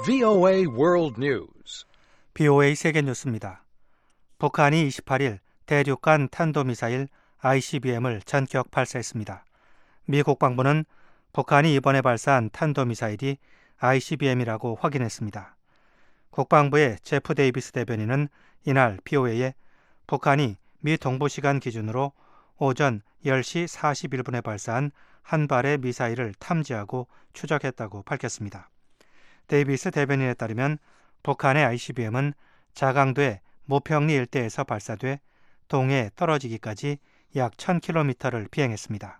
VOA World News. BOA 세계 뉴스입니다. 북한이 28일 대륙간 탄도미사일 ICBM을 전격 발사했습니다. 미 국방부는 북한이 이번에 발사한 탄도미사일이 ICBM이라고 확인했습니다. 국방부의 제프 데이비스 대변인은 이날 BOA에 북한이 미 동부시간 기준으로 오전 10시 41분에 발사한 한 발의 미사일을 탐지하고 추적했다고 밝혔습니다. 데이비스 대변인에 따르면 북한의 ICBM은 자강도의 모평리 일대에서 발사돼 동해에 떨어지기까지 약 1000km를 비행했습니다.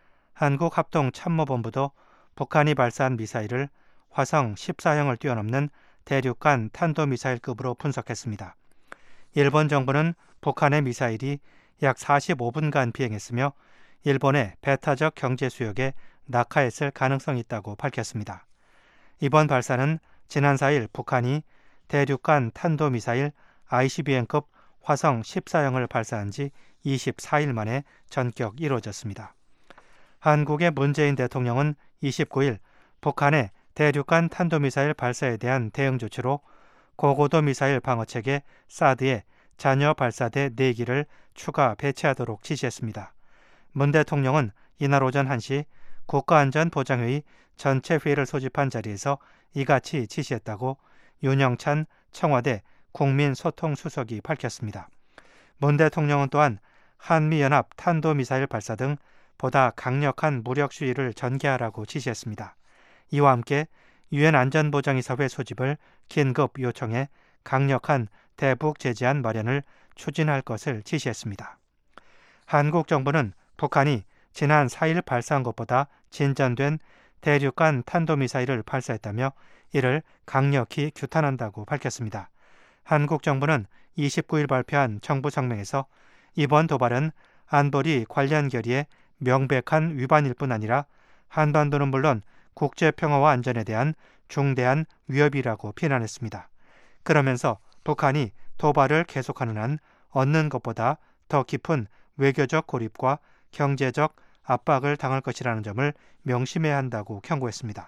한국합동참모본부도 북한이 발사한 미사일을 화성 14형을 뛰어넘는 대륙간 탄도미사일급으로 분석했습니다. 일본 정부는 북한의 미사일이 약 45분간 비행했으며 일본의 배타적 경제 수역에 낙하했을 가능성이 있다고 밝혔습니다. 이번 발사는 지난 4일 북한이 대륙간 탄도미사일 ICBM급 화성 14형을 발사한 지 24일 만에 전격 이루어졌습니다. 한국의 문재인 대통령은 29일 북한의 대륙간 탄도미사일 발사에 대한 대응 조치로 고고도 미사일 방어체계 사드의 잔여 발사대 4기를 추가 배치하도록 지시했습니다. 문 대통령은 이날 오전 1시 국가안전보장회의 전체 회의를 소집한 자리에서 이같이 지시했다고 윤영찬 청와대 국민소통수석이 밝혔습니다. 문 대통령은 또한 한미연합 탄도미사일 발사 등 보다 강력한 무력 시위를 전개하라고 지시했습니다. 이와 함께 유엔 안전보장이사회 소집을 긴급 요청해 강력한 대북 제재안 마련을 추진할 것을 지시했습니다. 한국 정부는 북한이 지난 4일 발사한 것보다 진전된 대륙간 탄도미사일을 발사했다며 이를 강력히 규탄한다고 밝혔습니다. 한국 정부는 29일 발표한 정부 성명에서 이번 도발은 안보리 관련 결의의 명백한 위반일 뿐 아니라 한반도는 물론 국제평화와 안전에 대한 중대한 위협이라고 비난했습니다. 그러면서 북한이 도발을 계속하는 한 얻는 것보다 더 깊은 외교적 고립과 경제적 압박을 당할 것이라는 점을 명심해야 한다고 경고했습니다.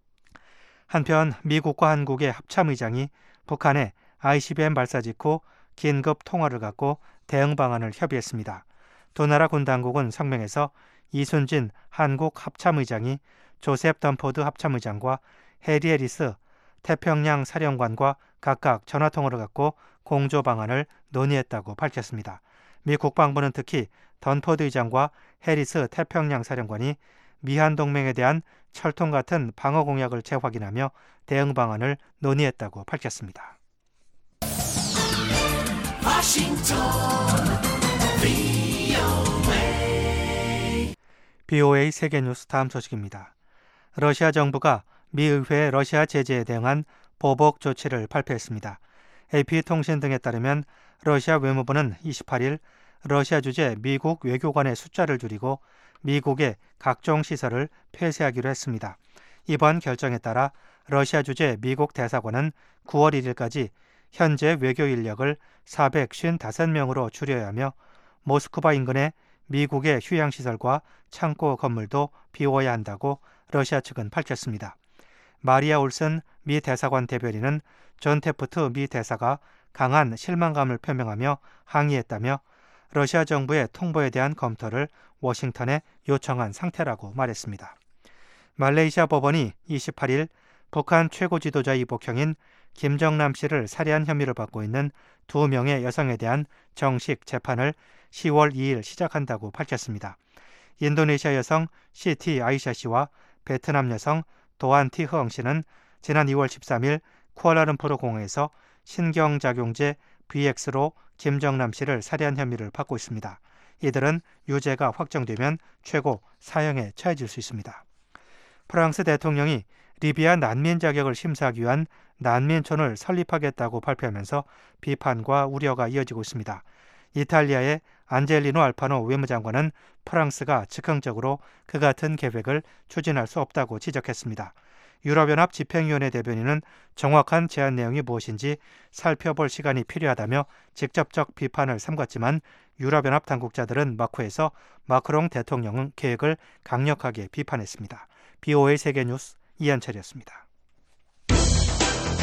한편 미국과 한국의 합참의장이 북한의 ICBM 발사 직후 긴급 통화를 갖고 대응 방안을 협의했습니다. 두 나라 군 당국은 성명에서 이순진 한국 합참의장이 조셉 던포드 합참의장과 해리 해리스 태평양 사령관과 각각 전화통화를 갖고 공조 방안을 논의했다고 밝혔습니다. 미 국방부는 특히 던포드 의장과 해리스 태평양 사령관이 미한 동맹에 대한 철통 같은 방어 공약을 재확인하며 대응 방안을 논의했다고 밝혔습니다. BOA 세계뉴스 다음 소식입니다. 러시아 정부가 미 의회의 러시아 제재에 대응한 보복 조치를 발표했습니다. AP통신 등에 따르면 러시아 외무부는 28일 러시아 주재 미국 외교관의 숫자를 줄이고 미국의 각종 시설을 폐쇄하기로 했습니다. 이번 결정에 따라 러시아 주재 미국 대사관은 9월 1일까지 현재 외교 인력을 455명으로 줄여야 하며 모스크바 인근의 미국의 휴양시설과 창고 건물도 비워야 한다고 러시아 측은 밝혔습니다. 마리아 올슨 미 대사관 대변인은 존 테프트 미 대사가 강한 실망감을 표명하며 항의했다며 러시아 정부의 통보에 대한 검토를 워싱턴에 요청한 상태라고 말했습니다. 말레이시아 법원이 28일 북한 최고 지도자 이복형인 김정남 씨를 살해한 혐의를 받고 있는 2명의 여성에 대한 정식 재판을 10월 2일 시작한다고 밝혔습니다. 인도네시아 여성 시티 아이샤 씨와 베트남 여성 도안 티 흐엉 씨는 지난 2월 13일 쿠알라룸푸르 공항에서 신경작용제 VX로 김정남 씨를 살해한 혐의를 받고 있습니다. 이들은 유죄가 확정되면 최고 사형에 처해질 수 있습니다. 프랑스 대통령이 리비아 난민 자격을 심사하기 위한 난민촌을 설립하겠다고 발표하면서 비판과 우려가 이어지고 있습니다. 이탈리아의 안젤리노 알파노 외무장관은 프랑스가 즉흥적으로 그 같은 계획을 추진할 수 없다고 지적했습니다. 유럽연합 집행위원회 대변인은 정확한 제안 내용이 무엇인지 살펴볼 시간이 필요하다며 직접적 비판을 삼갔지만 유럽연합 당국자들은 마쿠에서 마크롱 대통령은 계획을 강력하게 비판했습니다. BOA 세계뉴스 이한철이었습니다.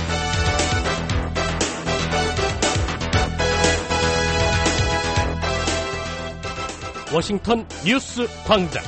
워싱턴 뉴스 광장.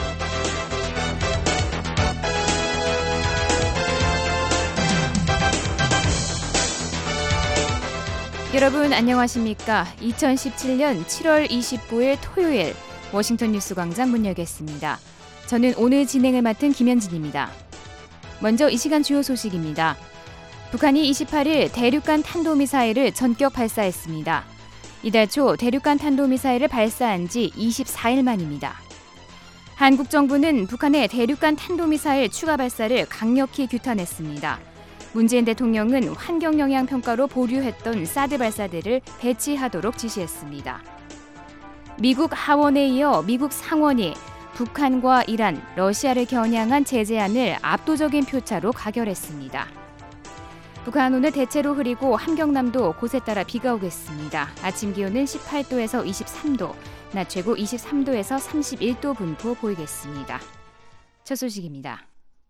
여러분 안녕하십니까? 2017년 7월 29일 토요일 워싱턴 뉴스 광장 문 열겠습니다. 저는 오늘 진행을 맡은 김현진입니다. 먼저 이 시간 주요 소식입니다. 북한이 28일 대륙간 탄도미사일을 전격 발사했습니다. 이달 초 대륙간 탄도미사일을 발사한 지 24일 만입니다. 한국 정부는 북한의 대륙간 탄도미사일 추가 발사를 강력히 규탄했습니다. 문재인 대통령은 환경영향평가로 보류했던 사드 발사대를 배치하도록 지시했습니다. 미국 하원에 이어 미국 상원이 북한과 이란, 러시아를 겨냥한 제재안을 압도적인 표차로 가결했습니다. 북한 오늘 대체로 흐리고 함경남도 곳에 따라 비가 오겠습니다. 아침 기온은 18도에서 23도, 낮 최고 23도에서 31도 분포 보이겠습니다. 첫 소식입니다.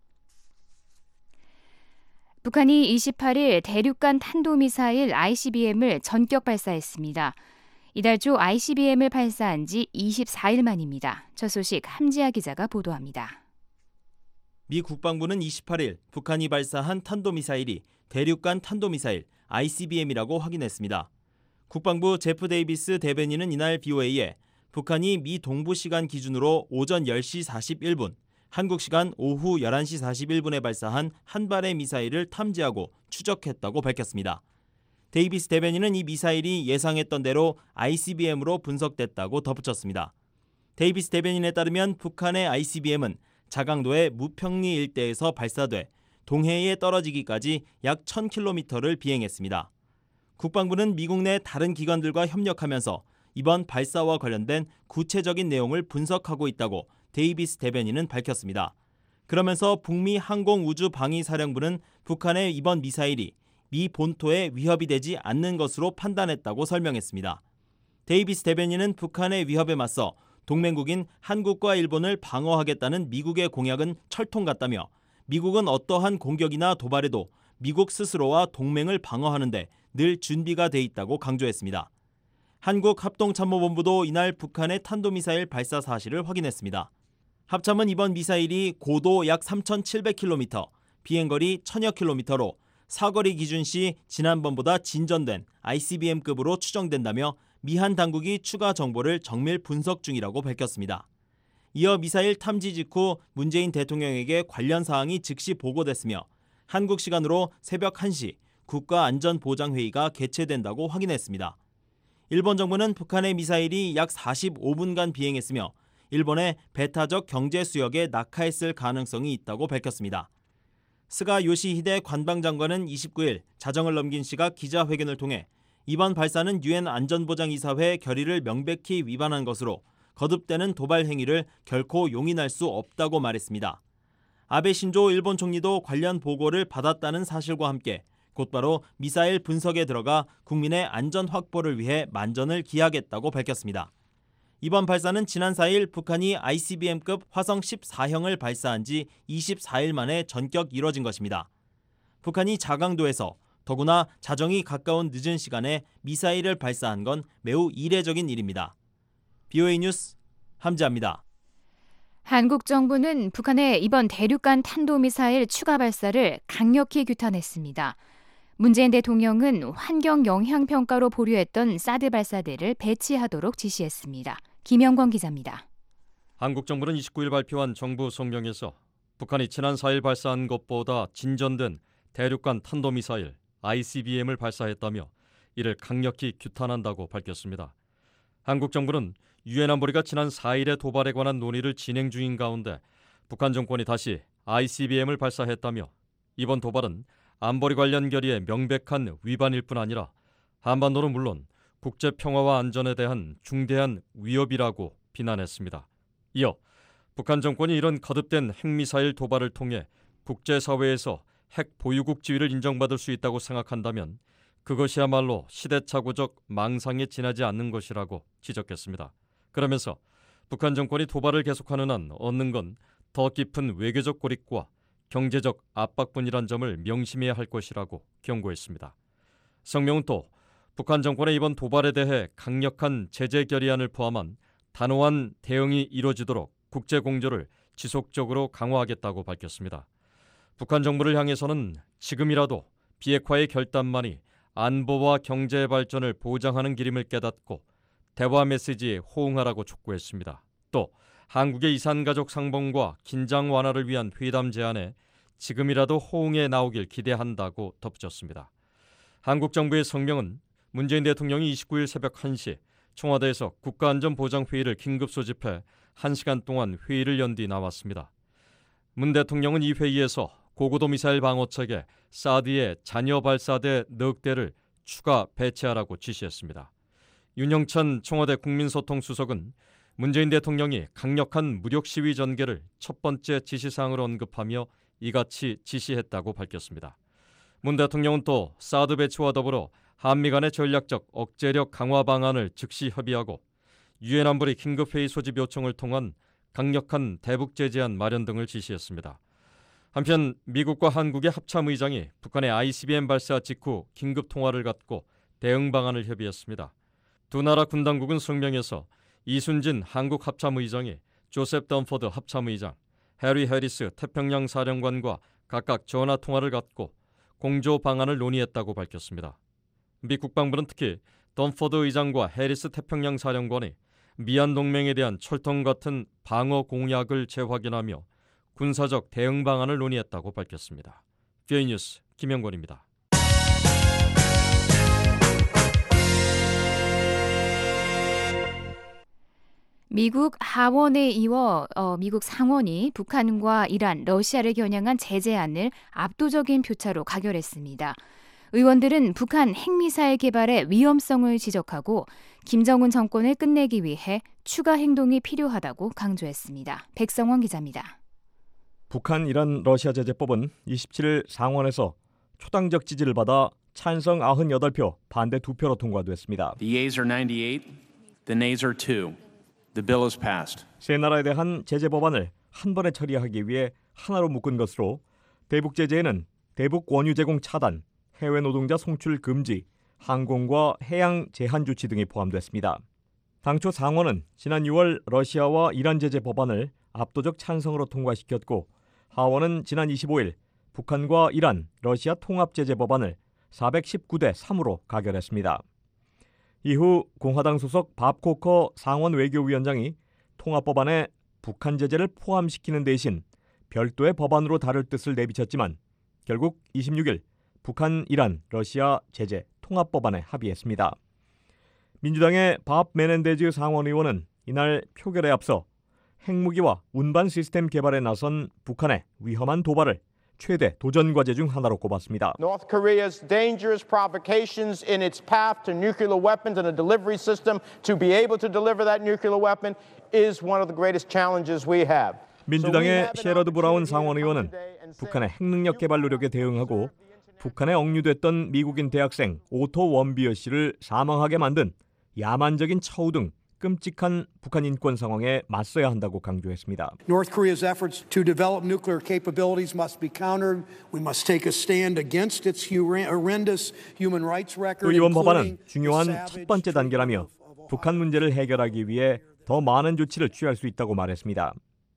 북한이 28일 대륙간 탄도미사일 ICBM을 전격 발사했습니다. 이달 초 ICBM을 발사한 지 24일 만입니다. 첫 소식 함지아 기자가 보도합니다. 미 국방부는 28일 북한이 발사한 탄도미사일이 대륙간 탄도미사일 ICBM이라고 확인했습니다. 국방부 제프 데이비스 대변인은 이날 BOA에 북한이 미 동부 시간 기준으로 오전 10시 41분, 한국 시간 오후 11시 41분에 발사한 한 발의 미사일을 탐지하고 추적했다고 밝혔습니다. 데이비스 대변인은 이 미사일이 예상했던 대로 ICBM으로 분석됐다고 덧붙였습니다. 데이비스 대변인에 따르면 북한의 ICBM은 자강도의 무평리 일대에서 발사돼 동해에 떨어지기까지 약 1000km를 비행했습니다. 국방부는 미국 내 다른 기관들과 협력하면서 이번 발사와 관련된 구체적인 내용을 분석하고 있다고 데이비스 대변인은 밝혔습니다. 그러면서 북미 항공우주방위사령부는 북한의 이번 미사일이 미 본토에 위협이 되지 않는 것으로 판단했다고 설명했습니다. 데이비스 대변인은 북한의 위협에 맞서 동맹국인 한국과 일본을 방어하겠다는 미국의 공약은 철통 같다며 미국은 어떠한 공격이나 도발에도 미국 스스로와 동맹을 방어하는데 늘 준비가 돼 있다고 강조했습니다. 한국합동참모본부도 이날 북한의 탄도미사일 발사 사실을 확인했습니다. 합참은 이번 미사일이 고도 약 3,700km, 비행거리 1000여 킬로미터로 사거리 기준 시 지난번보다 진전된 ICBM급으로 추정된다며 미한 당국이 추가 정보를 정밀 분석 중이라고 밝혔습니다. 이어 미사일 탐지 직후 문재인 대통령에게 관련 사항이 즉시 보고됐으며 한국 시간으로 새벽 1시 국가안전보장회의가 개최된다고 확인했습니다. 일본 정부는 북한의 미사일이 약 45분간 비행했으며 일본의 배타적 경제 수역에 낙하했을 가능성이 있다고 밝혔습니다. 스가 요시히데 관방장관은 29일 자정을 넘긴 시각 기자회견을 통해 이번 발사는 유엔 안전보장이사회 결의를 명백히 위반한 것으로 거듭되는 도발 행위를 결코 용인할 수 없다고 말했습니다. 아베 신조 일본 총리도 관련 보고를 받았다는 사실과 함께 곧바로 미사일 분석에 들어가 국민의 안전 확보를 위해 만전을 기하겠다고 밝혔습니다. 이번 발사는 지난 4일 북한이 ICBM급 화성 14형을 발사한 지 24일 만에 전격 이뤄진 것입니다. 북한이 자강도에서 더구나 자정이 가까운 늦은 시간에 미사일을 발사한 건 매우 이례적인 일입니다. BOA 뉴스 함지아입니다. 한국 정부는 북한의 이번 대륙간 탄도미사일 추가 발사를 강력히 규탄했습니다. 문재인 대통령은 환경영향평가로 보류했던 사드 발사대를 배치하도록 지시했습니다. 김영권 기자입니다. 한국 정부는 29일 발표한 정부 성명에서 북한이 지난 4일 발사한 것보다 진전된 대륙간 탄도미사일 ICBM을 발사했다며 이를 강력히 규탄한다고 밝혔습니다. 한국 정부는 유엔 안보리가 지난 4일의 도발에 관한 논의를 진행 중인 가운데 북한 정권이 다시 ICBM을 발사했다며 이번 도발은 안보리 관련 결의의 명백한 위반일 뿐 아니라 한반도는 물론 국제 평화와 안전에 대한 중대한 위협이라고 비난했습니다. 이어 북한 정권이 이런 거듭된 핵미사일 도발을 통해 국제사회에서 핵 보유국 지위를 인정받을 수 있다고 생각한다면 그것이야말로 시대착오적 망상에 지나지 않는 것이라고 지적했습니다. 그러면서 북한 정권이 도발을 계속하는 한 얻는 건 더 깊은 외교적 고립과 경제적 압박뿐이란 점을 명심해야 할 것이라고 경고했습니다. 성명은 또 북한 정권의 이번 도발에 대해 강력한 제재 결의안을 포함한 단호한 대응이 이뤄지도록 국제 공조를 지속적으로 강화하겠다고 밝혔습니다. 북한 정부를 향해서는 지금이라도 비핵화의 결단만이 안보와 경제 발전을 보장하는 길임을 깨닫고 대화 메시지에 호응하라고 촉구했습니다. 또 한국의 이산가족 상봉과 긴장 완화를 위한 회담 제안에 지금이라도 호응해 나오길 기대한다고 덧붙였습니다. 한국 정부의 성명은 문재인 대통령이 29일 새벽 1시 청와대에서 국가안전보장회의를 긴급 소집해 1시간 동안 회의를 연 뒤 나왔습니다. 문 대통령은 이 회의에서 고고도 미사일 방어체계 사드의 잔여 발사대 넉 대를 추가 배치하라고 지시했습니다. 윤영찬 청와대 국민소통수석은 문재인 대통령이 강력한 무력 시위 전개를 첫 번째 지시사항으로 언급하며 이같이 지시했다고 밝혔습니다. 문 대통령은 또 사드 배치와 더불어 한미 간의 전략적 억제력 강화 방안을 즉시 협의하고 유엔 안보리 긴급회의 소집 요청을 통한 강력한 대북 제재안 마련 등을 지시했습니다. 한편 미국과 한국의 합참의장이 북한의 ICBM 발사 직후 긴급 통화를 갖고 대응 방안을 협의했습니다. 두 나라 군 당국은 성명에서 이순진 한국 합참의장이 조셉 덤포드 합참의장, 해리 해리스 태평양 사령관과 각각 전화 통화를 갖고 공조 방안을 논의했다고 밝혔습니다. 미 국방부는 특히 덤포드 의장과 해리스 태평양 사령관이 미얀 동맹에 대한 철통 같은 방어 공약을 재확인하며 군사적 대응 방안을 논의했다고 밝혔습니다. VOA 뉴스 김영권입니다. 미국 하원에 이어 미국 상원이 북한과 이란, 러시아를 겨냥한 제재안을 압도적인 표차로 가결했습니다. 의원들은 북한 핵미사일 개발의 위험성을 지적하고 김정은 정권을 끝내기 위해 추가 행동이 필요하다고 강조했습니다. 백성원 기자입니다. 북한, 이란, 러시아 제재법은 27일 상원에서 초당적 지지를 받아 찬성 98표, 반대 2표로 통과됐습니다. The yeas are 98, the nays are 2. The bill is passed. 세 나라에 대한 제재 법안을 한 번에 처리하기 위해 하나로 묶은 것으로 대북 제재에는 대북 원유 제공 차단, 해외 노동자 송출 금지, 항공과 해양 제한 조치 등이 포함됐습니다. 당초 상원은 지난 6월 러시아와 이란 제재 법안을 압도적 찬성으로 통과시켰고 하원은 지난 25일 북한과 이란, 러시아 통합 제재 법안을 419대 3으로 가결했습니다. 이후 공화당 소속 밥 코커 상원 외교위원장이 통합법안에 북한 제재를 포함시키는 대신 별도의 법안으로 다룰 뜻을 내비쳤지만 결국 26일 북한, 이란, 러시아 제재 통합법안에 합의했습니다. 민주당의 밥 메넨데즈 상원 의원은 이날 표결에 앞서 핵무기와 운반 시스템 개발에 나선 북한의 위험한 도발을 최대 도전 과제 중 하나로 꼽았습니다. North Korea's dangerous provocations in its path to nuclear weapons and a delivery system to be able to deliver that nuclear weapon is one of the greatest challenges we have. 민주당의 셰러드 브라운 상원 의원은 북한의 핵능력 개발 노력에 대응하고 북한에 억류됐던 미국인 대학생 오토 원비어 씨를 사망하게 만든 야만적인 처우 등 끔찍한 북한 인권 상황에 맞서야 한다고 강조했습니다. North Korea's efforts to develop nuclear capabilities must be countered. We must take a stand against its horrendous human rights record. 또 이번 법안은 중요한 첫 번째 단계라며 북한 문제를 해결하기 위해 더 많은 조치를 취할 수 있다고 말했습니다.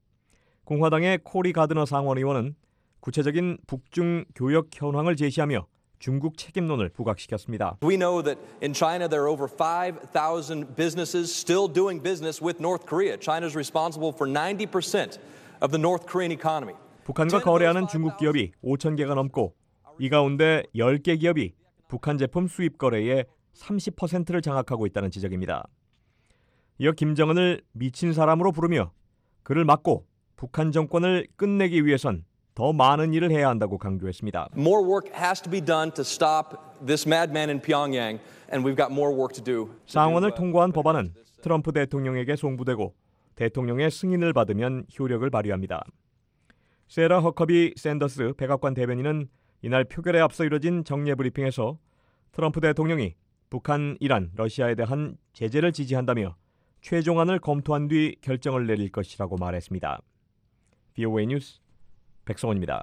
공화당의 코리 가드너 상원 의원은 구체적인 북중 교역 현황을 제시하며 중국 책임론을 부각시켰습니다. We know that in China there are over 5,000 businesses still doing business with North Korea. China is responsible for 90% of the North Korean economy. 북한과 거래하는 중국 기업이 5,000개가 넘고 이 가운데 10개 기업이 북한 제품 수입 거래의 30%를 장악하고 있다는 지적입니다. 이어 김정은을 미친 사람으로 부르며 그를 막고 북한 정권을 끝내기 위해선 더 많은 일을 해야 한다고 강조했습니다. More work has to be done to stop this madman in Pyongyang, and we've got more work to do. 상원을 통과한 법안은 트럼프 대통령에게 송부되고 대통령의 승인을 받으면 효력을 발휘합니다. 세라 허커비 샌더스 백악관 대변인은 이날 표결에 앞서 이뤄진 정례 브리핑에서 트럼프 대통령이 북한, 이란, 러시아에 대한 제재를 지지한다며 최종안을 검토한 뒤 결정을 내릴 것이라고 말했습니다. VOA 뉴스 백성원입니다.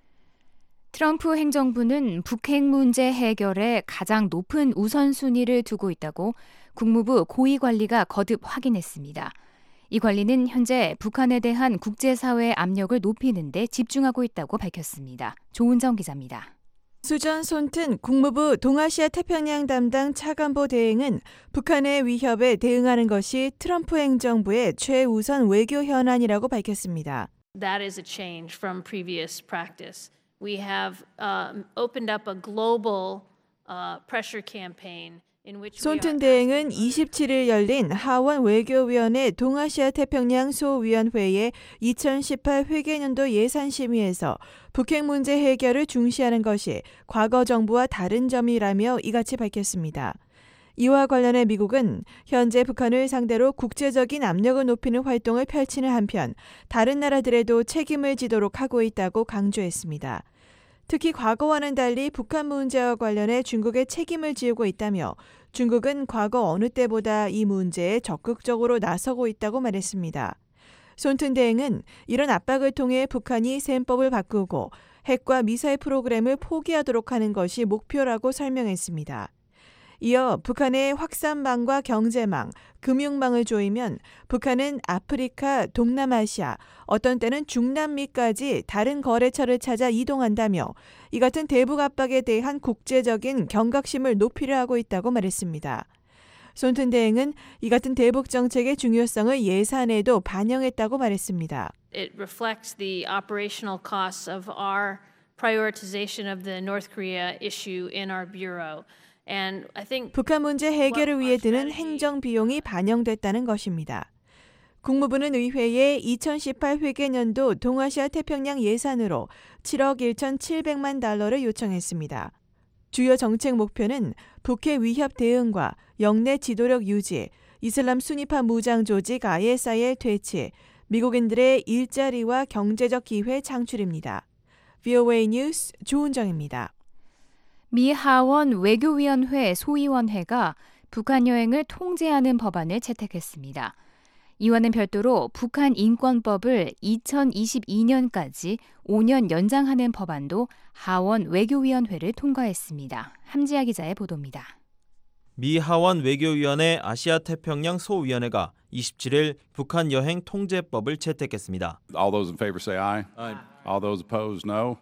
트럼프 행정부는 북핵 문제 해결에 가장 높은 우선순위를 두고 있다고 국무부 고위관리가 거듭 확인했습니다. 이 관리는 현재 북한에 대한 국제사회의 압력을 높이는 데 집중하고 있다고 밝혔습니다. 조은정 기자입니다. 수전 손튼 국무부 동아시아 태평양 담당 차관보 대행은 북한의 위협에 대응하는 것이 트럼프 행정부의 최우선 외교 현안이라고 밝혔습니다. That is a change from previous practice. We have opened up a global pressure campaign. 손튼 대행은 27일 열린 하원 외교위원회 동아시아 태평양 소위원회의 2018 회계년도 예산심의에서 북핵 문제 해결을 중시하는 것이 과거 정부와 다른 점이라며 이같이 밝혔습니다. 이와 관련해 미국은 현재 북한을 상대로 국제적인 압력을 높이는 활동을 펼치는 한편 다른 나라들에도 책임을 지도록 하고 있다고 강조했습니다. 특히 과거와는 달리 북한 문제와 관련해 중국에 책임을 지우고 있다며 중국은 과거 어느 때보다 이 문제에 적극적으로 나서고 있다고 말했습니다. 손튼 대행은 이런 압박을 통해 북한이 셈법을 바꾸고 핵과 미사일 프로그램을 포기하도록 하는 것이 목표라고 설명했습니다. 이어 북한의 확산망과 경제망, 금융망을 조이면 북한은 아프리카, 동남아시아, 어떤 때는 중남미까지 다른 거래처를 찾아 이동한다며 이 같은 대북 압박에 대한 국제적인 경각심을 높이려 하고 있다고 말했습니다. 손튼 대행은 이 같은 대북 정책의 중요성을 예산에도 반영했다고 말했습니다. It reflects the operational costs of our prioritization of the North Korea issue in our bureau. 북한 문제 해결을 위해 드는 행정 비용이 반영됐다는 것입니다. 국무부는 의회에 2018 회계년도 동아시아 태평양 예산으로 7억 1,700만 달러를 요청했습니다. 주요 정책 목표는 북핵 위협 대응과 영내 지도력 유지, 이슬람 순위파 무장 조직 ISIL 퇴치, 미국인들의 일자리와 경제적 기회 창출입니다. VOA 뉴스 조은정입니다. 미 하원 외교위원회 소위원회가 북한 여행을 통제하는 법안을 채택했습니다. 이와는 별도로 북한 인권법을 2022년까지 5년 연장하는 법안도 하원 외교위원회를 통과했습니다. 함지아 기자의 보도입니다. 미 하원 외교위원회 아시아 태평양 소위원회가 27일 북한 여행 통제법을 채택했습니다. All those in favor say aye. Aye. All those opposed, no.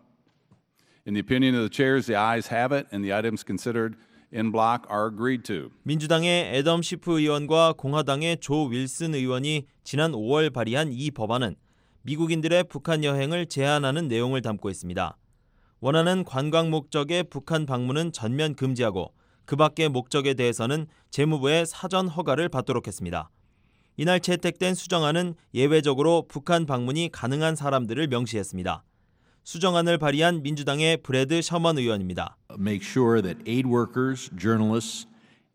In the opinion of the chairs, the ayes have it, and the items considered in block are agreed to. 민주당의 애덤 시프 의원과 공화당의 조 윌슨 의원이 지난 5월 발의한 이 법안은 미국인들의 북한 여행을 제한하는 내용을 담고 있습니다. 원하는 관광 목적의 북한 방문은 전면 금지하고 그 밖의 목적에 대해서는 재무부의 사전 허가를 받도록 했습니다. 이날 채택된 수정안은 예외적으로 북한 방문이 가능한 사람들을 명시했습니다. 수정안을 발의한 민주당의 브래드 셔먼 의원입니다. Make sure that aid workers, journalists,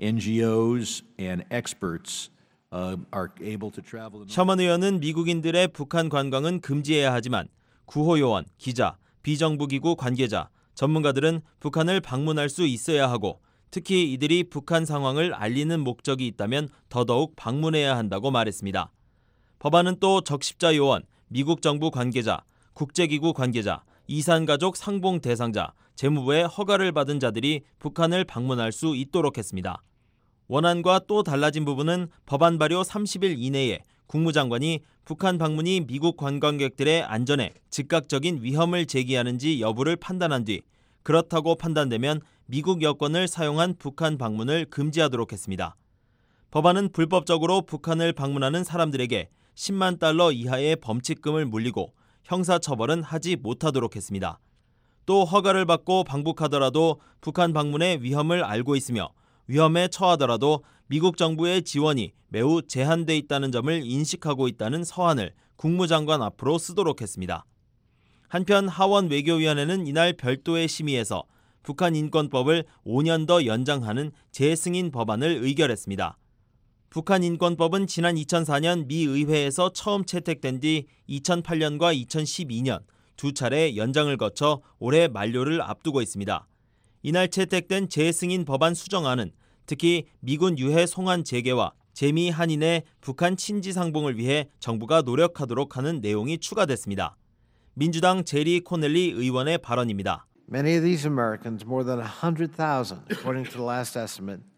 NGOs and experts are able to travel. 셔먼 의원은 미국인들의 북한 관광은 금지해야 하지만 구호 요원, 기자, 비정부 기구 관계자, 전문가들은 북한을 방문할 수 있어야 하고 특히 이들이 북한 상황을 알리는 목적이 있다면 더더욱 방문해야 한다고 말했습니다. 법안은 또 적십자 요원, 미국 정부 관계자, 국제기구 관계자, 이산가족 상봉 대상자, 재무부의 허가를 받은 자들이 북한을 방문할 수 있도록 했습니다. 원안과 또 달라진 부분은 법안 발효 30일 이내에 국무장관이 북한 방문이 미국 관광객들의 안전에 즉각적인 위험을 제기하는지 여부를 판단한 뒤 그렇다고 판단되면 미국 여권을 사용한 북한 방문을 금지하도록 했습니다. 법안은 불법적으로 북한을 방문하는 사람들에게 10만 달러 이하의 범칙금을 물리고 형사처벌은 하지 못하도록 했습니다. 또 허가를 받고 방북하더라도 북한 방문의 위험을 알고 있으며 위험에 처하더라도 미국 정부의 지원이 매우 제한돼 있다는 점을 인식하고 있다는 서한을 국무장관 앞으로 쓰도록 했습니다. 한편 하원 외교위원회는 이날 별도의 심의에서 북한 인권법을 5년 더 연장하는 재승인 법안을 의결했습니다. 북한 인권법은 지난 2004년 미 의회에서 처음 채택된 뒤 2008년과 2012년 두 차례 연장을 거쳐 올해 만료를 앞두고 있습니다. 이날 채택된 재승인 법안 수정안은 특히 미군 유해 송환 재개와 재미 한인의 북한 친지 상봉을 위해 정부가 노력하도록 하는 내용이 추가됐습니다. 민주당 제리 코넬리 의원의 발언입니다. Many of these Americans, more than 100,000, according to the last estimate,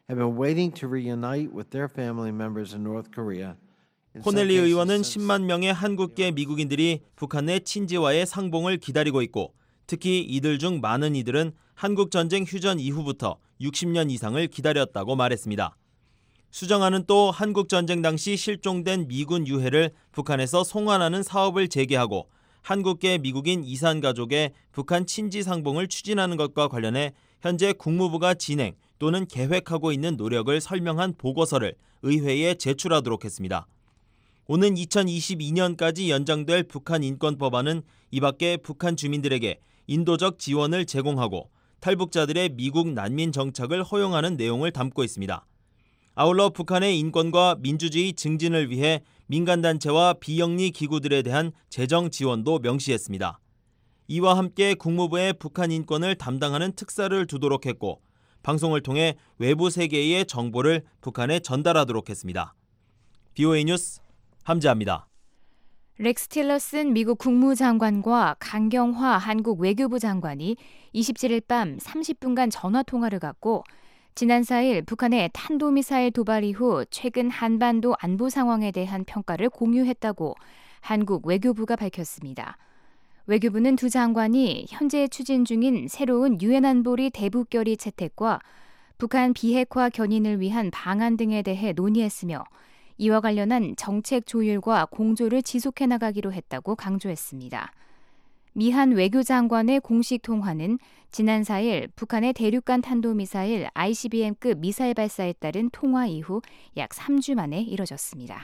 have been waiting to reunite with their family members in North Korea. 코넬리 의원은 10만 명의 한국계 미국인들이 북한의 친지와의 상봉을 기다리고 있고 특히 이들 중 많은 이들은 한국전쟁 휴전 이후부터 60년 이상을 기다렸다고 말했습니다. 수정안은 또 한국전쟁 당시 실종된 미군 유해를 북한에서 송환하는 사업을 재개하고 한국계 미국인 이산가족의 북한 친지 상봉을 추진하는 것과 관련해 현재 국무부가 진행 또는 계획하고 있는 노력을 설명한 보고서를 의회에 제출하도록 했습니다. 오는 2022년까지 연장될 북한 인권법안은 이 밖에 북한 주민들에게 인도적 지원을 제공하고 탈북자들의 미국 난민 정착을 허용하는 내용을 담고 있습니다. 아울러 북한의 인권과 민주주의 증진을 위해 민간단체와 비영리 기구들에 대한 재정 지원도 명시했습니다. 이와 함께 국무부에 북한 인권을 담당하는 특사를 두도록 했고 방송을 통해 외부 세계의 정보를 북한에 전달하도록 했습니다. BOA 뉴스 함재합니다. 렉스 틸러슨 미국 국무장관과 강경화 한국 외교부 장관이 27일 밤 30분간 전화통화를 갖고 지난 4일 북한의 탄도미사일 도발 이후 최근 한반도 안보 상황에 대한 평가를 공유했다고 한국 외교부가 밝혔습니다. 외교부는 두 장관이 현재 추진 중인 새로운 유엔 안보리 대북 결의 채택과 북한 비핵화 견인을 위한 방안 등에 대해 논의했으며 이와 관련한 정책 조율과 공조를 지속해 나가기로 했다고 강조했습니다. 미한 외교장관의 공식 통화는 지난 4일 북한의 대륙간 탄도미사일 ICBM급 미사일 발사에 따른 통화 이후 약 3주 만에 이뤄졌습니다.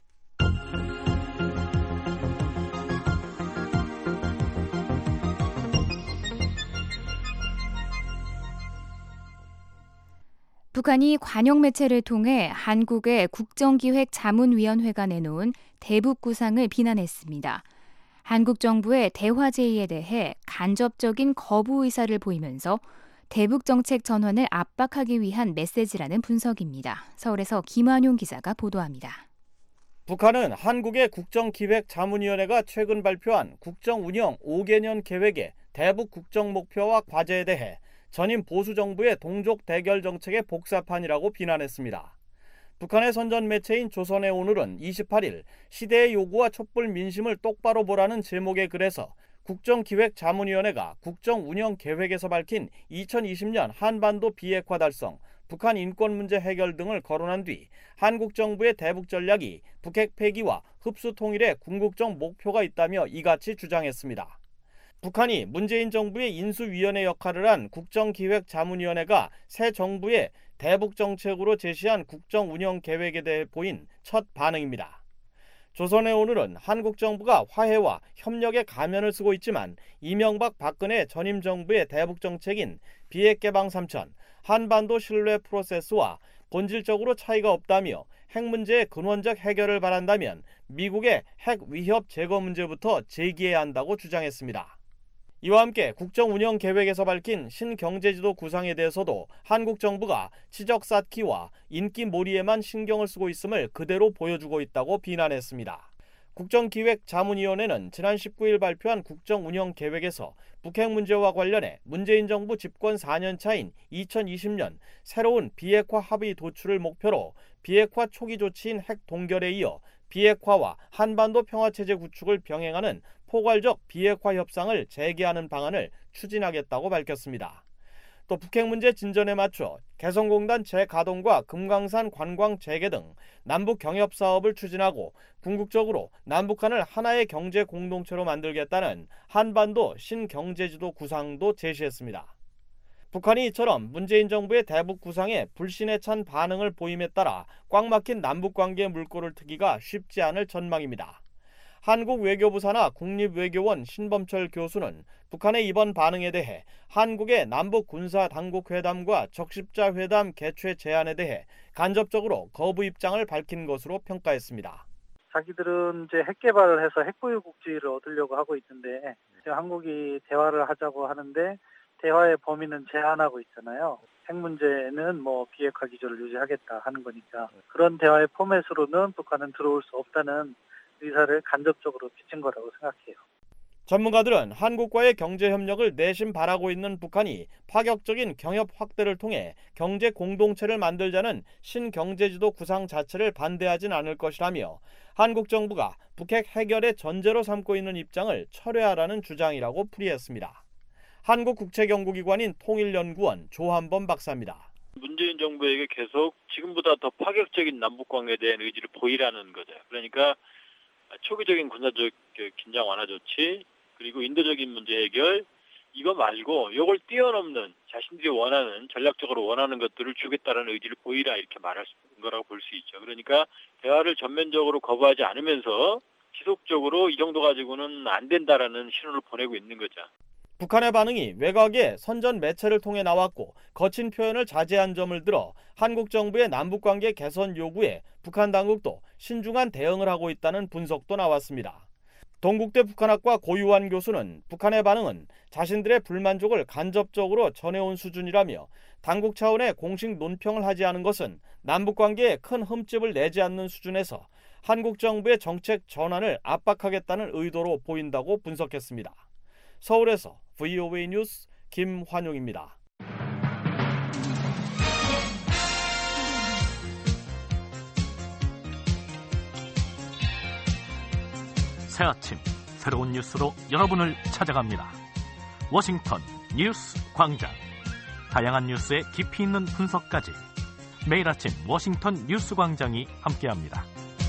북한이 관영 매체를 통해 한국의 국정기획자문위원회가 내놓은 대북 구상을 비난했습니다. 한국 정부의 대화 제의에 대해 간접적인 거부 의사를 보이면서 대북 정책 전환을 압박하기 위한 메시지라는 분석입니다. 서울에서 김환용 기자가 보도합니다. 북한은 한국의 국정기획자문위원회가 최근 발표한 국정운영 5개년 계획의 대북 국정 목표와 과제에 대해 전임 보수정부의 동족 대결 정책의 복사판이라고 비난했습니다. 북한의 선전 매체인 조선의 오늘은 28일 시대의 요구와 촛불 민심을 똑바로 보라는 제목의 글에서 국정기획자문위원회가 국정운영계획에서 밝힌 2020년 한반도 비핵화 달성, 북한 인권 문제 해결 등을 거론한 뒤 한국 정부의 대북 전략이 북핵 폐기와 흡수 통일의 궁극적 목표가 있다며 이같이 주장했습니다. 북한이 문재인 정부의 인수위원회 역할을 한 국정기획자문위원회가 새 정부의 대북 정책으로 제시한 국정운영계획에 대해 보인 첫 반응입니다. 조선의 오늘은 한국 정부가 화해와 협력의 가면을 쓰고 있지만 이명박 박근혜 전임 정부의 대북 정책인 비핵 개방 3천, 한반도 신뢰 프로세스와 본질적으로 차이가 없다며 핵 문제의 근원적 해결을 바란다면 미국의 핵 위협 제거 문제부터 제기해야 한다고 주장했습니다. 이와 함께 국정운영계획에서 밝힌 신경제지도 구상에 대해서도 한국 정부가 치적 쌓기와 인기몰이에만 신경을 쓰고 있음을 그대로 보여주고 있다고 비난했습니다. 국정기획자문위원회는 지난 19일 발표한 국정운영계획에서 북핵 문제와 관련해 문재인 정부 집권 4년 차인 2020년 새로운 비핵화 합의 도출을 목표로 비핵화 초기 조치인 핵 동결에 이어 비핵화와 한반도 평화체제 구축을 병행하는 포괄적 비핵화 협상을 재개하는 방안을 추진하겠다고 밝혔습니다. 또 북핵 문제 진전에 맞춰 개성공단 재가동과 금강산 관광 재개 등 남북 경협 사업을 추진하고 궁극적으로 남북한을 하나의 경제 공동체로 만들겠다는 한반도 신경제지도 구상도 제시했습니다. 북한이 이처럼 문재인 정부의 대북 구상에 불신에 찬 반응을 보임에 따라 꽉 막힌 남북관계 물꼬를 트기가 쉽지 않을 전망입니다. 한국 외교부 산하 국립외교원 신범철 교수는 북한의 이번 반응에 대해 한국의 남북 군사 당국 회담과 적십자 회담 개최 제안에 대해 간접적으로 거부 입장을 밝힌 것으로 평가했습니다. 자기들은 이제 핵 개발을 해서 핵보유국지를 얻으려고 하고 있는데 한국이 대화를 하자고 하는데 대화의 범위는 제한하고 있잖아요. 핵 문제는 비핵화 기조를 유지하겠다 하는 거니까 그런 대화의 포맷으로는 북한은 들어올 수 없다는 의사를 간접적으로 비친 거라고 생각해요. 전문가들은 한국과의 경제 협력을 내심 바라고 있는 북한이 파격적인 경협 확대를 통해 경제 공동체를 만들자는 신경제지도 구상 자체를 반대하진 않을 것이라며 한국 정부가 북핵 해결의 전제로 삼고 있는 입장을 철회하라는 주장이라고 풀이했습니다. 한국국제연구기관인 통일연구원 조한범 박사입니다. 문재인 정부에게 계속 지금보다 더 파격적인 남북관계에 대한 의지를 보이라는 거죠. 그러니까 초기적인 군사적 긴장 완화 조치, 그리고 인도적인 문제 해결, 이거 말고 이걸 뛰어넘는 자신들이 원하는, 전략적으로 원하는 것들을 주겠다는 의지를 보이라, 이렇게 말할 거라고 볼 수 있죠. 그러니까 대화를 전면적으로 거부하지 않으면서 지속적으로 이 정도 가지고는 안 된다라는 신호를 보내고 있는 거죠. 북한의 반응이 외곽의 선전 매체를 통해 나왔고 거친 표현을 자제한 점을 들어 한국 정부의 남북관계 개선 요구에 북한 당국도 신중한 대응을 하고 있다는 분석도 나왔습니다. 동국대 북한학과 고유환 교수는 북한의 반응은 자신들의 불만족을 간접적으로 전해온 수준이라며 당국 차원의 공식 논평을 하지 않은 것은 남북관계에 큰 흠집을 내지 않는 수준에서 한국 정부의 정책 전환을 압박하겠다는 의도로 보인다고 분석했습니다. 서울에서 VOA 뉴스 김환용입니다. 새 아침 새로운 뉴스로 여러분을 찾아갑니다. 워싱턴 뉴스 광장. 다양한 뉴스의 깊이 있는 분석까지 매일 아침 워싱턴 뉴스 광장이 함께합니다.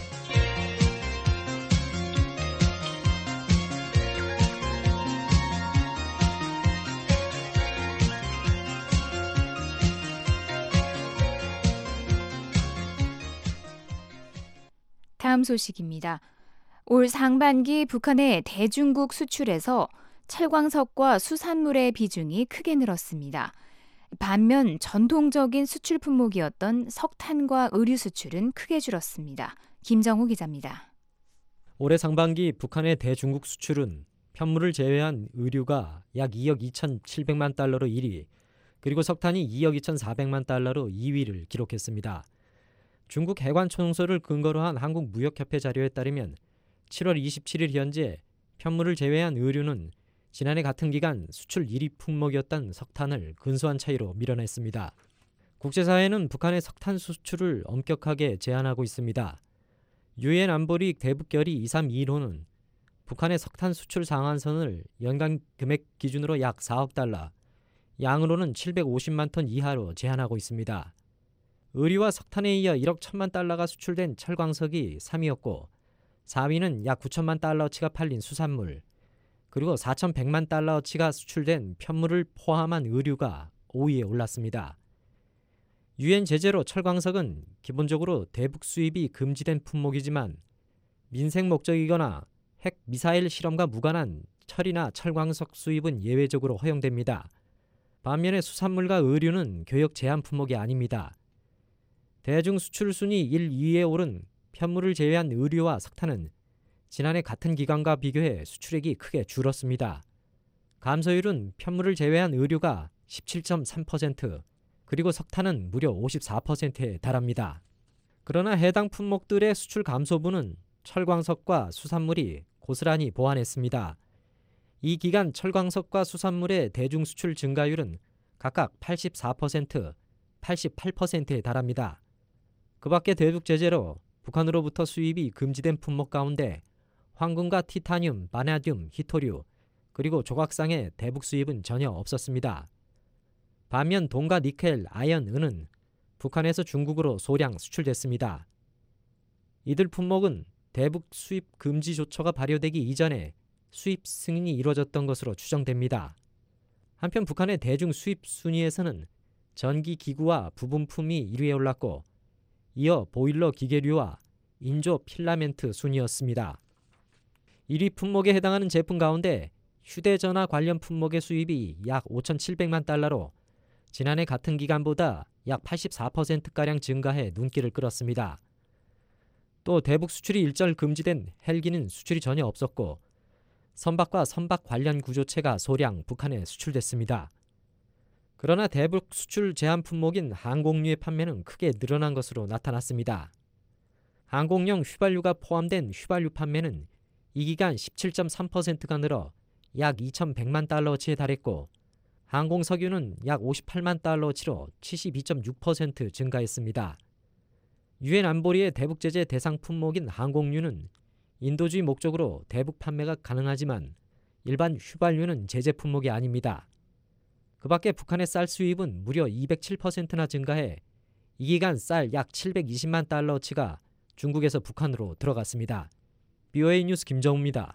다음 소식입니다. 올 상반기 북한의 대중국 수출에서 철광석과 수산물의 비중이 크게 늘었습니다. 반면 전통적인 수출 품목이었던 석탄과 의류 수출은 크게 줄었습니다. 김정우 기자입니다. 올해 상반기 북한의 대중국 수출은 편물을 제외한 의류가 약 2억 2,700만 달러로 1위, 그리고 석탄이 2억 2,400만 달러로 2위를 기록했습니다. 중국 해관총소를 근거로 한 한국무역협회 자료에 따르면 7월 27일 현재 편물을 제외한 의류는 지난해 같은 기간 수출 1위 품목이었던 석탄을 근소한 차이로 밀어냈습니다. 국제사회는 북한의 석탄 수출을 엄격하게 제한하고 있습니다. 유엔 안보리 대북결의 232호는 북한의 석탄 수출 상한선을 연간 금액 기준으로 약 4억 달러, 양으로는 750만 톤 이하로 제한하고 있습니다. 의류와 석탄에 이어 1억 1천만 달러가 수출된 철광석이 3위였고 4위는 약 9천만 달러어치가 팔린 수산물, 그리고 4,100만 달러어치가 수출된 편물을 포함한 의류가 5위에 올랐습니다. 유엔 제재로 철광석은 기본적으로 대북 수입이 금지된 품목이지만 민생 목적이거나 핵 미사일 실험과 무관한 철이나 철광석 수입은 예외적으로 허용됩니다. 반면에 수산물과 의류는 교역 제한 품목이 아닙니다. 대중 수출 순위 1, 2위에 오른 편물을 제외한 의류와 석탄은 지난해 같은 기간과 비교해 수출액이 크게 줄었습니다. 감소율은 편물을 제외한 의류가 17.3%, 그리고 석탄은 무려 54%에 달합니다. 그러나 해당 품목들의 수출 감소분은 철광석과 수산물이 고스란히 보완했습니다. 이 기간 철광석과 수산물의 대중 수출 증가율은 각각 84%, 88%에 달합니다. 그 밖에 대북 제재로 북한으로부터 수입이 금지된 품목 가운데 황금과 티타늄, 바나듐, 히토류, 그리고 조각상의 대북 수입은 전혀 없었습니다. 반면 동과 니켈, 아연, 은은 북한에서 중국으로 소량 수출됐습니다. 이들 품목은 대북 수입 금지 조처가 발효되기 이전에 수입 승인이 이루어졌던 것으로 추정됩니다. 한편 북한의 대중 수입 순위에서는 전기 기구와 부분품이 1위에 올랐고 이어 보일러 기계류와 인조 필라멘트 순이었습니다. 1위 품목에 해당하는 제품 가운데 휴대전화 관련 품목의 수입이 약 5,700만 달러로 지난해 같은 기간보다 약 84%가량 증가해 눈길을 끌었습니다. 또 대북 수출이 일절 금지된 헬기는 수출이 전혀 없었고 선박과 선박 관련 구조체가 소량 북한에 수출됐습니다. 그러나 대북 수출 제한 품목인 항공유의 판매는 크게 늘어난 것으로 나타났습니다. 항공용 휘발유가 포함된 휘발유 판매는 이 기간 17.3%가 늘어 약 2,100만 달러치에 달했고 항공 석유는 약 58만 달러치로 72.6% 증가했습니다. 유엔 안보리의 대북 제재 대상 품목인 항공유는 인도주의 목적으로 대북 판매가 가능하지만 일반 휘발유는 제재 품목이 아닙니다. 그 밖에 북한의 쌀 수입은 무려 207%나 증가해 이 기간 쌀 약 720만 달러치가 중국에서 북한으로 들어갔습니다. BOA 뉴스 김정우입니다.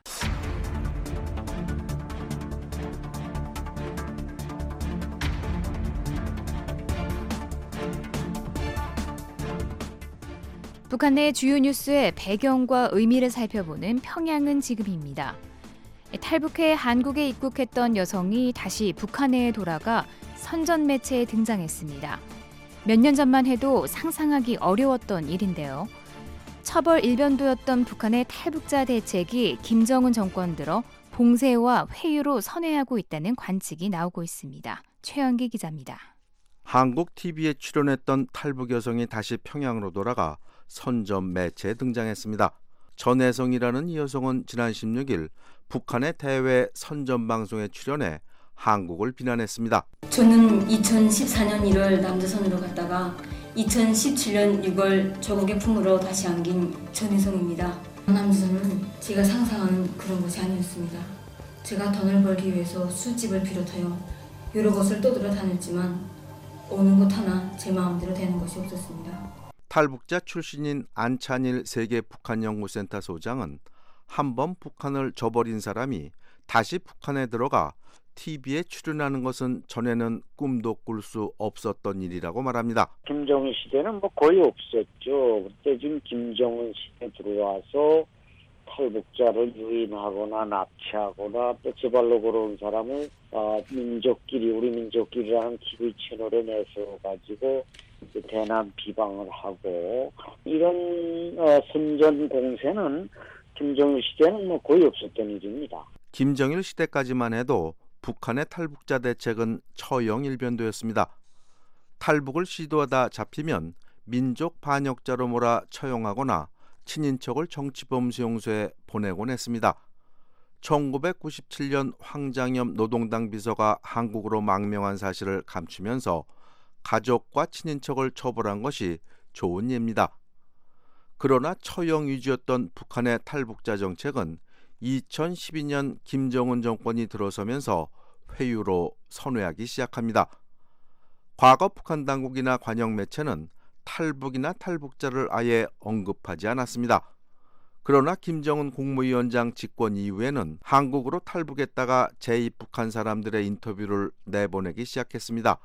북한 내 주요 뉴스의 배경과 의미를 살펴보는 평양은 지금입니다. 탈북해 한국에 입국했던 여성이 다시 북한에 돌아가 선전 매체에 등장했습니다. 몇 년 전만 해도 상상하기 어려웠던 일인데요. 처벌 일변도였던 북한의 탈북자 대책이 김정은 정권 들어 봉쇄와 회유로 선회하고 있다는 관측이 나오고 있습니다. 최영기 기자입니다. 한국 TV에 출연했던 탈북 여성이 다시 평양으로 돌아가 선전 매체에 등장했습니다. 전혜성이라는 이 여성은 지난 16일 북한의 대외 선전 방송에 출연해 한국을 비난했습니다. 저는 2014년 1월 남조선으로 갔다가 2017년 6월 조국의 품으로 다시 안긴 전혜성입니다. 남조선은 제가 상상하는 그런 곳이 아니었습니다. 제가 돈을 벌기 위해서 술집을 비롯하여 여러 곳을 떠돌아다녔지만 오는 곳 하나 제 마음대로 되는 것이 없었습니다. 탈북자 출신인 안찬일 세계 북한연구센터 소장은 한번 북한을 저버린 사람이 다시 북한에 들어가 TV에 출연하는 것은 전에는 꿈도 꿀 수 없었던 일이라고 말합니다. 김정은 시대는 거의 없었죠. 그때 지금 김정은 시대 들어와서 탈북자를 유인하거나 납치하거나 또 제발로 걸어온 사람을 우리 민족끼리라는 TV 채널에 내세워가지고 대남 비방을 하고 이런 선전 공세는 김정일 시대는 거의 없었던 일입니다. 김정일 시대까지만 해도 북한의 탈북자 대책은 처형일변도였습니다. 탈북을 시도하다 잡히면 민족 반역자로 몰아 처형하거나 친인척을 정치범 수용소에 보내곤 했습니다. 1997년 황장엽 노동당 비서가 한국으로 망명한 사실을 감추면서 가족과 친인척을 처벌한 것이 좋은 예입니다. 그러나 처형 위주였던 북한의 탈북자 정책은 2012년 김정은 정권이 들어서면서 회유로 선회하기 시작합니다. 과거 북한 당국이나 관영 매체는 탈북이나 탈북자를 아예 언급하지 않았습니다. 그러나 김정은 국무위원장 집권 이후에는 한국으로 탈북했다가 재입북한 사람들의 인터뷰를 내보내기 시작했습니다.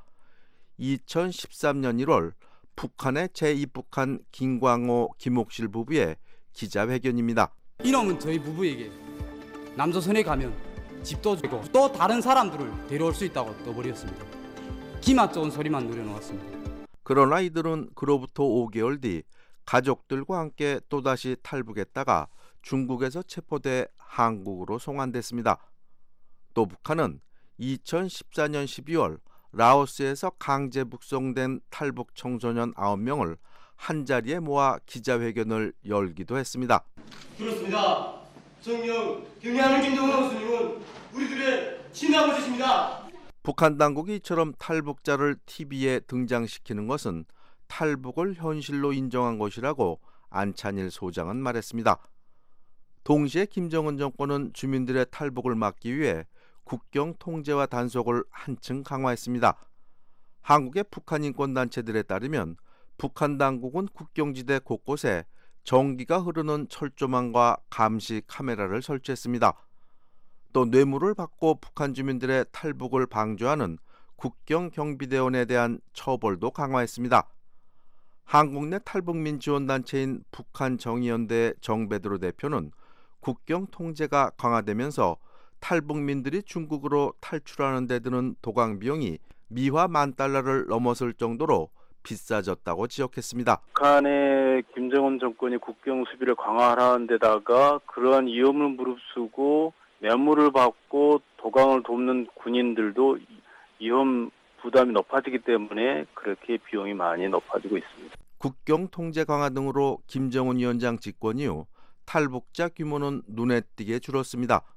2013년 1월 북한에 재입북한 김광호, 김옥실 부부의 기자회견입니다. 이놈은 저희 부부에게 남조선에 가면 집도 주고 또 다른 사람들을 데려올 수 있다고 떠버렸습니다. 기만 좋은 소리만 누려놓았습니다. 그러나 이들은 그로부터 5개월 뒤 가족들과 함께 또다시 탈북했다가 중국에서 체포돼 한국으로 송환됐습니다. 또 북한은 2014년 12월 라오스에서 강제 북송된 탈북 청소년 9명을 한자리에 모아 기자회견을 열기도 했습니다. 그렇습니다. 정녕 경애하는 김정은 교수님은 우리들의 친아버지십니다. 북한 당국이 이처럼 탈북자를 TV에 등장시키는 것은 탈북을 현실로 인정한 것이라고 안찬일 소장은 말했습니다. 동시에 김정은 정권은 주민들의 탈북을 막기 위해 국경 통제와 단속을 한층 강화했습니다. 한국의 북한 인권단체들에 따르면 북한 당국은 국경지대 곳곳에 전기가 흐르는 철조망과 감시 카메라를 설치했습니다. 또 뇌물을 받고 북한 주민들의 탈북을 방조하는 국경경비대원에 대한 처벌도 강화했습니다. 한국 내 탈북민 지원단체인 북한정의연대 정베드로 대표는 국경 통제가 강화되면서 탈북민들이 중국으로 탈출하는 데 드는 도강 비용이 미화 $10,000를 넘어설 정도로 비싸졌다고 지적했습니다. 북한의 김정은 정권이 국경 수비를 강화하는 데다가 그러한 위험을 무릅쓰고 뇌물을 받고 도강을 돕는 군인들도 위험 부담이 높아지기 때문에 그렇게 비용이 많이 높아지고 있습니다. 국경 통제 강화 등으로 김정은 위원장 집권 이후 탈북자 규모는 눈에 띄게 줄었습니다.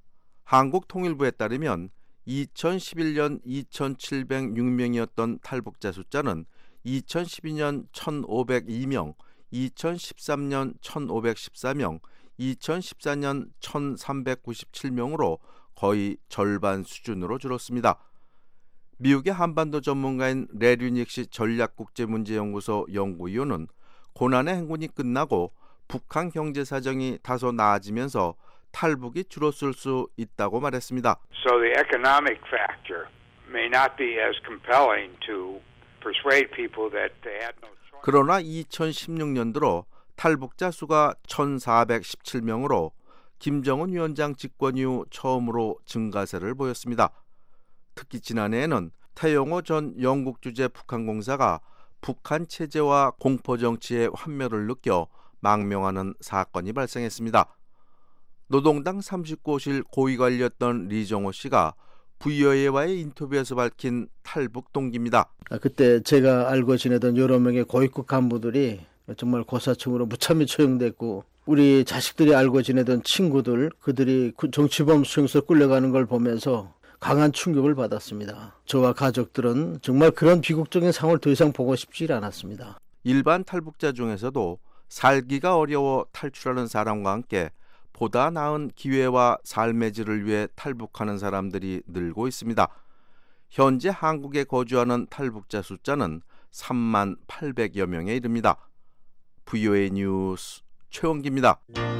한국통일부에 따르면 2011년 2,706명이었던 탈북자 숫자는 2012년 1,502명, 2013년 1,514명, 2014년 1,397명으로 거의 절반 수준으로 줄었습니다. 미국의 한반도 전문가인 레류닉시 전략국제문제연구소 연구위원은 고난의 행군이 끝나고 북한 경제 사정이 다소 나아지면서 탈북이 줄었을 수 있다고 말했습니다. So the economic factor may not be as compelling to persuade people that they had no choice. 그러나 2016년도로 탈북자 수가 1,417명으로 김정은 위원장 집권 이후 처음으로 증가세를 보였습니다. 특히 지난해에는 태영호 전 영국 주재 북한공사가 북한 체제와 공포 정치의 환멸을 느껴 망명하는 사건이 발생했습니다. 노동당 39호실 고위관리였던 리정호 씨가 VOA와의 인터뷰에서 밝힌 탈북 동기입니다. 그때 제가 알고 지내던 여러 명의 고위급 간부들이 정말 고사층으로 무참히 처형됐고 우리 자식들이 알고 지내던 친구들 그들이 정치범 수용소에 끌려가는 걸 보면서 강한 충격을 받았습니다. 저와 가족들은 정말 그런 비극적인 상황을 더 이상 보고 싶지 않았습니다. 일반 탈북자 중에서도 살기가 어려워 탈출하는 사람과 함께 보다 나은 기회와 삶의 질을 위해 탈북하는 사람들이 늘고 있습니다. 현재 한국에 거주하는 탈북자 숫자는 3만 800여 명에 이릅니다. VOA 뉴스 최원기입니다.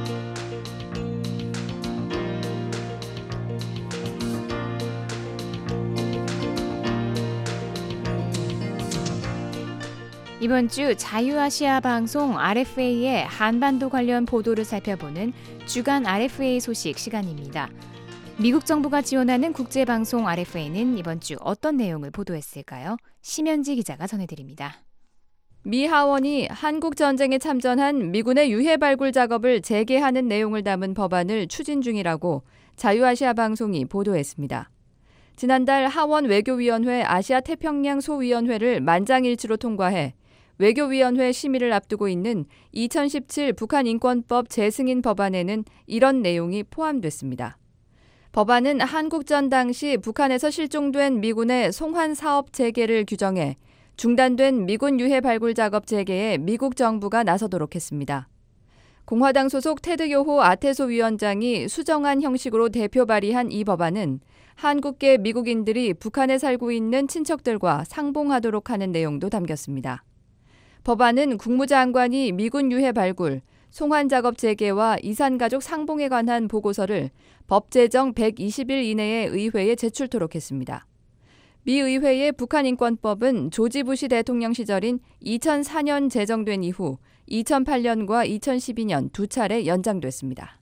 이번 주 자유아시아 방송 RFA의 한반도 관련 보도를 살펴보는 주간 RFA 소식 시간입니다. 미국 정부가 지원하는 국제방송 RFA는 이번 주 어떤 내용을 보도했을까요? 심현지 기자가 전해드립니다. 미 하원이 한국 전쟁에 참전한 미군의 유해 발굴 작업을 재개하는 내용을 담은 법안을 추진 중이라고 자유아시아 방송이 보도했습니다. 지난달 하원 외교위원회 아시아 태평양 소위원회를 만장일치로 통과해 외교위원회 심의를 앞두고 있는 2017 북한 인권법 재승인 법안에는 이런 내용이 포함됐습니다. 법안은 한국전 당시 북한에서 실종된 미군의 송환 사업 재개를 규정해 중단된 미군 유해 발굴 작업 재개에 미국 정부가 나서도록 했습니다. 공화당 소속 테드 요호 아태소 위원장이 수정안 형식으로 대표 발의한 이 법안은 한국계 미국인들이 북한에 살고 있는 친척들과 상봉하도록 하는 내용도 담겼습니다. 법안은 국무장관이 미군 유해 발굴, 송환 작업 재개와 이산가족 상봉에 관한 보고서를 법 제정 120일 이내에 의회에 제출토록 했습니다. 미 의회의 북한인권법은 조지 부시 대통령 시절인 2004년 제정된 이후 2008년과 2012년 두 차례 연장됐습니다.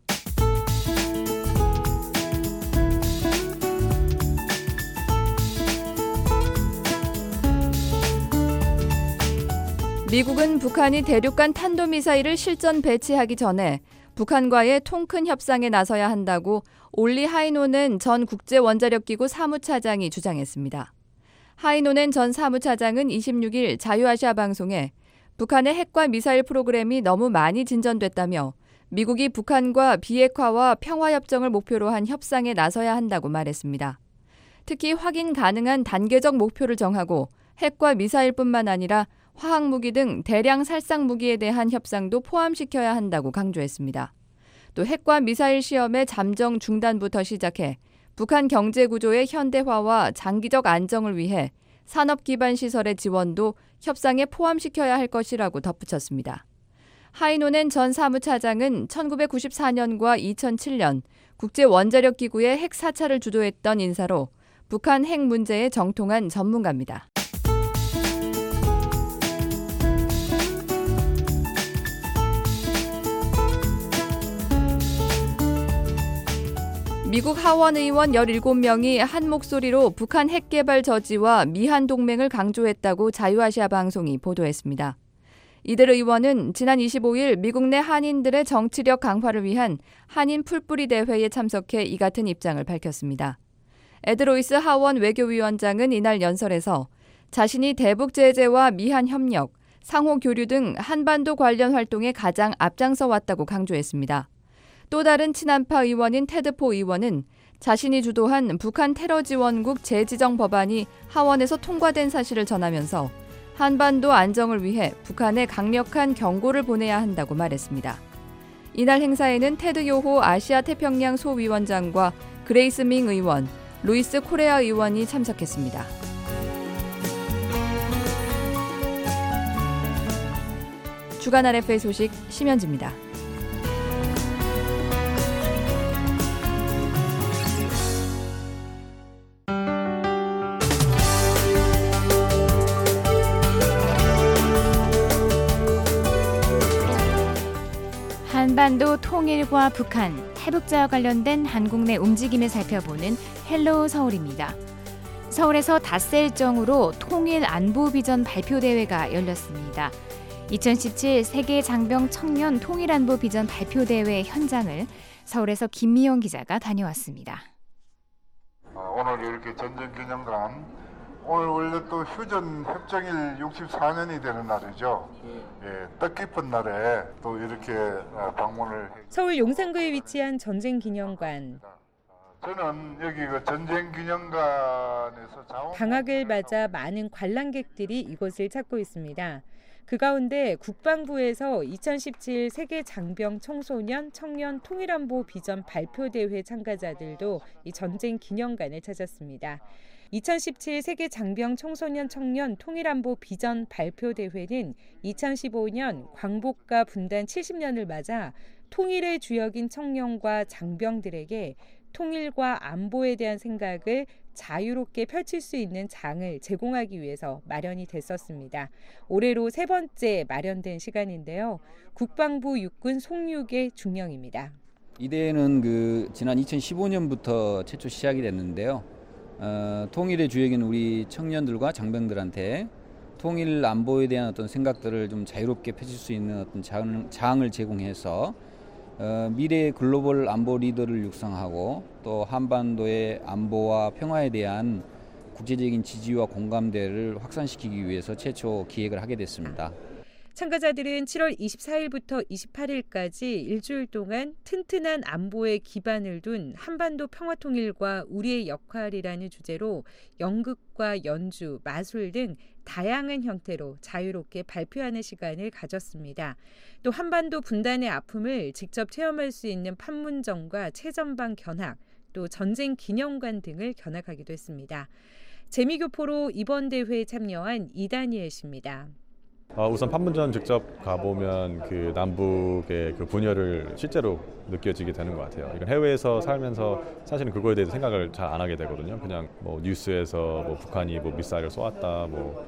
미국은 북한이 대륙간 탄도미사일을 실전 배치하기 전에 북한과의 통큰 협상에 나서야 한다고 올리 하이노넨 전 국제원자력기구 사무차장이 주장했습니다. 하이노넨 전 사무차장은 26일 자유아시아 방송에 북한의 핵과 미사일 프로그램이 너무 많이 진전됐다며 미국이 북한과 비핵화와 평화협정을 목표로 한 협상에 나서야 한다고 말했습니다. 특히 확인 가능한 단계적 목표를 정하고 핵과 미사일뿐만 아니라 화학무기 등 대량 살상무기에 대한 협상도 포함시켜야 한다고 강조했습니다. 또 핵과 미사일 시험의 잠정 중단부터 시작해 북한 경제구조의 현대화와 장기적 안정을 위해 산업 기반 시설의 지원도 협상에 포함시켜야 할 것이라고 덧붙였습니다. 하이노넨 전 사무차장은 1994년과 2007년 국제원자력기구의 핵 사찰을 주도했던 인사로 북한 핵 문제에 정통한 전문가입니다. 미국 하원 의원 17명이 한 목소리로 북한 핵 개발 저지와 미한 동맹을 강조했다고 자유아시아 방송이 보도했습니다. 이들 의원은 지난 25일 미국 내 한인들의 정치력 강화를 위한 한인 풀뿌리 대회에 참석해 이 같은 입장을 밝혔습니다. 에드로이스 하원 외교위원장은 이날 연설에서 자신이 대북 제재와 미한 협력, 상호 교류 등 한반도 관련 활동에 가장 앞장서 왔다고 강조했습니다. 또 다른 친한파 의원인 테드 포 의원은 자신이 주도한 북한 테러 지원국 재지정 법안이 하원에서 통과된 사실을 전하면서 한반도 안정을 위해 북한에 강력한 경고를 보내야 한다고 말했습니다. 이날 행사에는 테드 요호 아시아 태평양 소위원장과 그레이스 밍 의원, 루이스 코레아 의원이 참석했습니다. 주간 RFA 소식 심현지입니다. 한반도 통일과 북한, 해북자와 관련된 한국 내 움직임을 살펴보는 헬로우 서울입니다. 서울에서 닷새 일정으로 통일 안보 비전 발표 대회가 열렸습니다. 2017 세계 장병 청년 통일 안보 비전 발표 대회 현장을 서울에서 김미영 기자가 다녀왔습니다. 오늘 이렇게 전쟁기념관, 오늘 원래 또 휴전 협정일 64년이 되는 날이죠. 뜻깊은 날에 또 이렇게 방문을. 서울 용산구에 위치한 전쟁기념관. 저는 여기 그 전쟁기념관에서 방학을 맞아 많은 관람객들이 이곳을 찾고 있습니다. 그 가운데 국방부에서 2017 세계 장병 청소년 청년 통일안보 비전 발표대회 참가자들도 이 전쟁기념관을 찾았습니다. 2017 세계 장병 청소년 청년 통일안보 비전 발표대회는 2015년 광복과 분단 70년을 맞아 통일의 주역인 청년과 장병들에게 통일과 안보에 대한 생각을 자유롭게 펼칠 수 있는 장을 제공하기 위해서 마련이 됐었습니다. 올해로 세 번째 마련된 시간인데요. 국방부 육군 송육의 중령입니다. 이 대회는 지난 2015년부터 최초 시작이 됐는데요. 통일의 주역인 우리 청년들과 장병들한테 통일 안보에 대한 어떤 생각들을 좀 자유롭게 펼칠 수 있는 어떤 장을 제공해서 미래의 글로벌 안보 리더를 육성하고 또 한반도의 안보와 평화에 대한 국제적인 지지와 공감대를 확산시키기 위해서 최초 기획을 하게 됐습니다. 참가자들은 7월 24일부터 28일까지 일주일 동안 튼튼한 안보에 기반을 둔 한반도 평화통일과 우리의 역할이라는 주제로 연극과 연주, 마술 등 다양한 형태로 자유롭게 발표하는 시간을 가졌습니다. 또 한반도 분단의 아픔을 직접 체험할 수 있는 판문점과 최전방 견학, 또 전쟁 기념관 등을 견학하기도 했습니다. 재미교포로 이번 대회에 참여한 이다니엘 씨입니다. 우선 판문점 직접 가보면 그 남북의 그 분열을 실제로 느껴지게 되는 것 같아요. 이건 해외에서 살면서 사실은 그거에 대해서 생각을 잘 안 하게 되거든요. 그냥 뉴스에서 북한이 미사일을 쏘았다,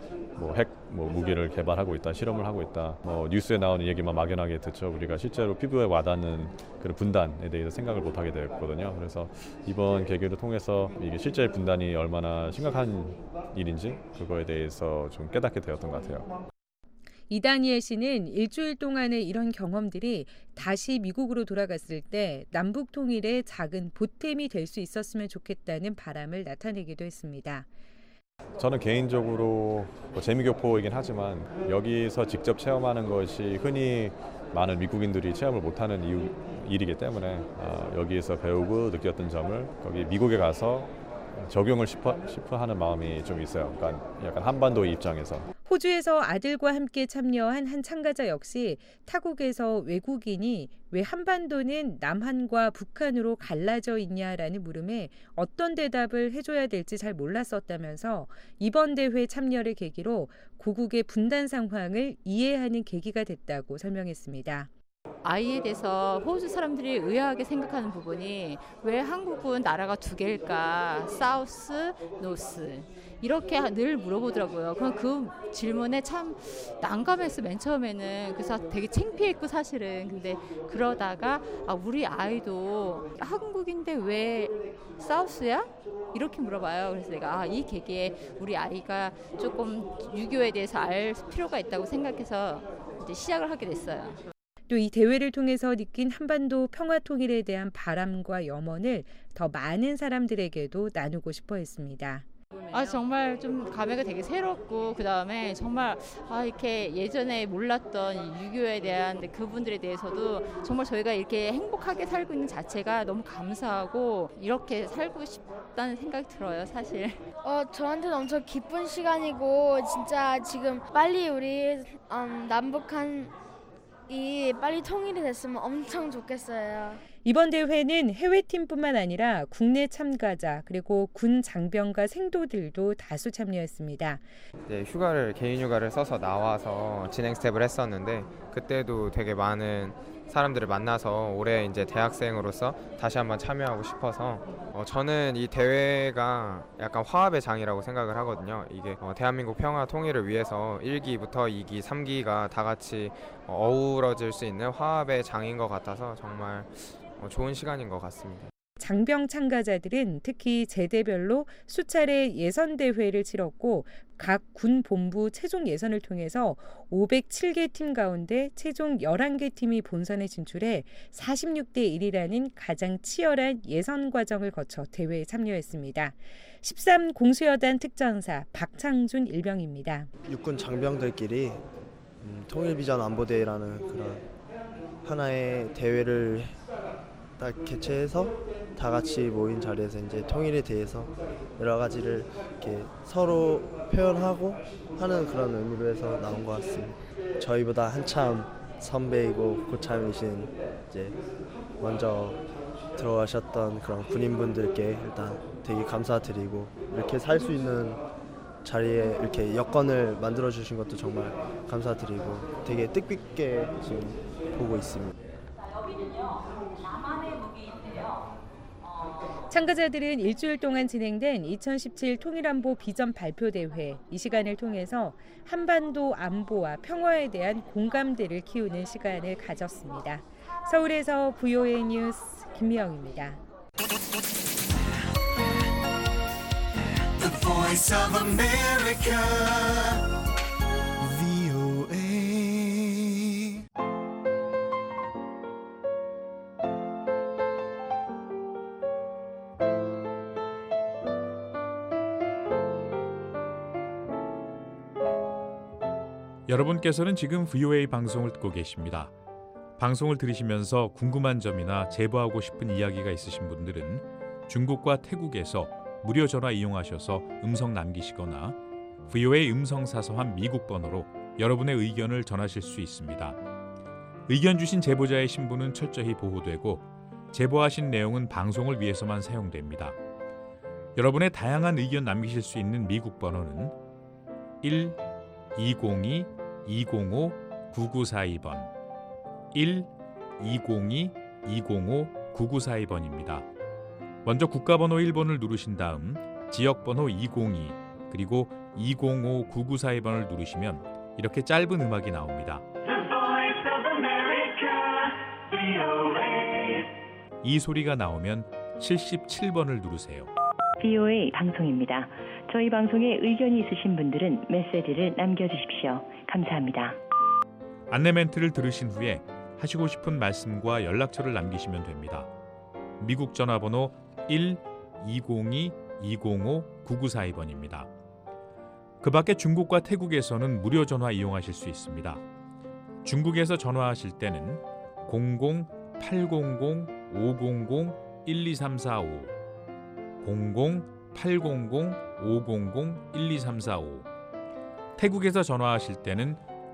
핵 무기를 개발하고 있다, 실험을 하고 있다, 뉴스에 나오는 얘기만 막연하게 듣죠. 우리가 실제로 피부에 와닿는 그런 분단에 대해서 생각을 못 하게 되었거든요. 그래서 이번 계기를 통해서 이게 실제 분단이 얼마나 심각한 일인지 그거에 대해서 좀 깨닫게 되었던 것 같아요. 이다니엘 씨는 일주일 동안의 이런 경험들이 다시 미국으로 돌아갔을 때 남북 통일의 작은 보탬이 될 수 있었으면 좋겠다는 바람을 나타내기도 했습니다. 저는 개인적으로 재미교포이긴 하지만 여기서 직접 체험하는 것이 흔히 많은 미국인들이 체험을 못하는 일이기 때문에 여기에서 배우고 느꼈던 점을 거기 미국에 가서 적용을 싶어 하는 마음이 좀 있어요. 그러니까 약간 한반도의 입장에서. 호주에서 아들과 함께 참여한 한 참가자 역시 타국에서 외국인이 왜 한반도는 남한과 북한으로 갈라져 있냐라는 물음에 어떤 대답을 해줘야 될지 잘 몰랐었다면서 이번 대회 참여를 계기로 고국의 분단 상황을 이해하는 계기가 됐다고 설명했습니다. 아이에 대해서 호주 사람들이 의아하게 생각하는 부분이 왜 한국은 나라가 두 개일까? 사우스, 노스 이렇게 늘 물어보더라고요. 그럼 그 질문에 참 난감했어 맨 처음에는. 그래서 되게 창피했고 사실은. 근데 그러다가 우리 아이도 한국인데 왜 사우스야? 이렇게 물어봐요. 그래서 내가 이 계기에 우리 아이가 조금 유교에 대해서 알 필요가 있다고 생각해서 이제 시작을 하게 됐어요. 또 이 대회를 통해서 느낀 한반도 평화 통일에 대한 바람과 염원을 더 많은 사람들에게도 나누고 싶어 했습니다. 정말 좀 감회가 되게 새롭고 그다음에 정말 이렇게 예전에 몰랐던 유교에 대한 그분들에 대해서도 정말 저희가 이렇게 행복하게 살고 있는 자체가 너무 감사하고 이렇게 살고 싶다는 생각이 들어요, 사실. 저한테는 엄청 기쁜 시간이고 진짜 지금 빨리 우리 남북한이 빨리 통일이 됐으면 엄청 좋겠어요. 이번 대회는 해외팀뿐만 아니라 국내 참가자 그리고 군 장병과 생도들도 다수 참여했습니다. 네, 개인 휴가를 써서 나와서 진행 스텝을 했었는데 그때도 되게 많은 사람들을 만나서 올해 이제 대학생으로서 다시 한번 참여하고 싶어서 저는 이 대회가 약간 화합의 장이라고 생각을 하거든요. 이게 대한민국 평화 통일을 위해서 1기부터 2기, 3기가 다 같이 어우러질 수 있는 화합의 장인 것 같아서 정말 좋은 시간인 것 같습니다. 장병 참가자들은 특히 제대별로 수차례 예선 대회를 치렀고 각 군 본부 최종 예선을 통해서 507개 팀 가운데 최종 11개 팀이 본선에 진출해 46대 1이라는 가장 치열한 예선 과정을 거쳐 대회에 참여했습니다. 13 공수여단 특전사 박창준 일병입니다. 육군 장병들끼리 통일비전 안보대회라는 그런 하나의 대회를 딱 개최해서 다 같이 모인 자리에서 이제 통일에 대해서 여러 가지를 이렇게 서로 표현하고 하는 그런 의미로 해서 나온 것 같습니다. 저희보다 한참 선배이고 고참이신 이제 먼저 들어가셨던 그런 군인분들께 일단 되게 감사드리고 이렇게 살 수 있는 자리에 이렇게 여건을 만들어 주신 것도 정말 감사드리고 되게 뜻깊게 지금 보고 있습니다. 참가자들은 일주일 동안 진행된 2017 통일안보 비전 발표대회, 이 시간을 통해서 한반도 안보와 평화에 대한 공감대를 키우는 시간을 가졌습니다. 서울에서 VOA 뉴스 김미영입니다. The Voice of America, VOA. 여러분께서는 지금 VOA 방송을 듣고 계십니다. 방송을 들으시면서 궁금한 점이나 제보하고 싶은 이야기가 있으신 분들은 중국과 태국에서 무료 전화 이용하셔서 음성 남기시거나 VOA 음성사서함 미국 번호로 여러분의 의견을 전하실 수 있습니다. 의견 주신 제보자의 신분은 철저히 보호되고 제보하신 내용은 방송을 위해서만 사용됩니다. 여러분의 다양한 의견 남기실 수 있는 미국 번호는 1-202-205-9942번 1-202-205-9942번입니다. 먼저 국가번호 1번을 누르신 다음 지역번호 202 그리고 205-9942번을 누르시면 이렇게 짧은 음악이 나옵니다. 이 소리가 나오면 77번을 누르세요. VOA 방송입니다. 저희 방송에 의견이 있으신 분들은 메시지를 남겨주십시오. 감사합니다. 안내 멘트를 들으신 후에 하시고 싶은 말씀과 연락처를 남기시면 됩니다. 미국 전화번호 1-202-205-9942번입니다. 그 밖에 중국과 태국에서는 무료 전화 이용하실 수 있습니다. 중국에서 전화하실 때는 00-800-500-12345 00-800-500-12345 태국에서 전화하실 때는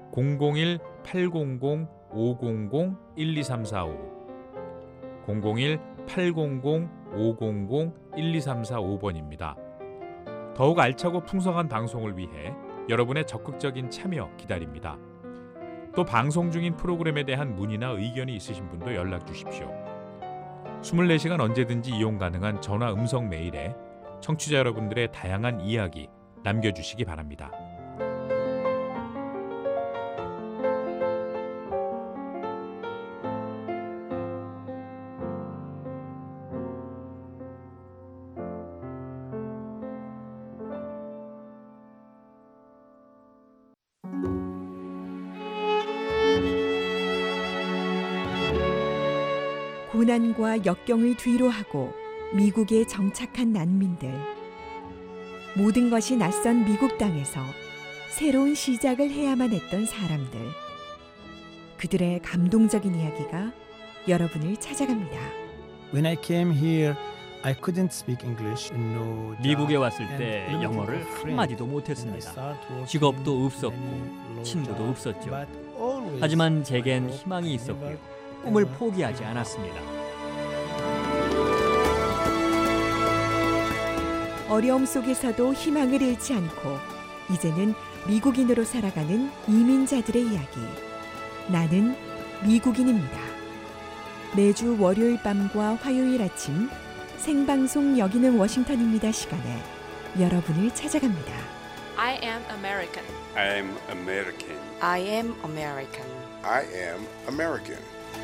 001-800-500-12345 001-800-500-12345번입니다. 더욱 알차고 풍성한 방송을 위해 여러분의 적극적인 참여 기다립니다. 또 방송 중인 프로그램에 대한 문의나 의견이 있으신 분도 연락 주십시오. 24시간 언제든지 이용 가능한 전화 음성 메일에 청취자 여러분들의 다양한 이야기 남겨주시기 바랍니다. 고난과 역경을 뒤로하고 미국에 정착한 난민들. 모든 것이 낯선 미국 땅에서 새로운 시작을 해야만 했던 사람들. 그들의 감동적인 이야기가 여러분을 찾아갑니다. When I came here, I couldn't speak English. No job, 미국에 왔을 and 때 limited 영어를 friends. 한마디도 And I 못했습니다. start working 직업도 many 없었고 low 친구도 jobs, 없었죠. but always 하지만 제겐 I hope 희망이 I 있었고요. never, 꿈을 ever 포기하지 give up. 않았습니다. 어려움 속에서도 희망을 잃지 않고 이제는 미국인으로 살아가는 이민자들의 이야기. 나는 미국인입니다. 매주 월요일 밤과 화요일 아침 생방송 여기는 워싱턴입니다 시간에 여러분을 찾아갑니다. I am American. I am American. I am American. I am American.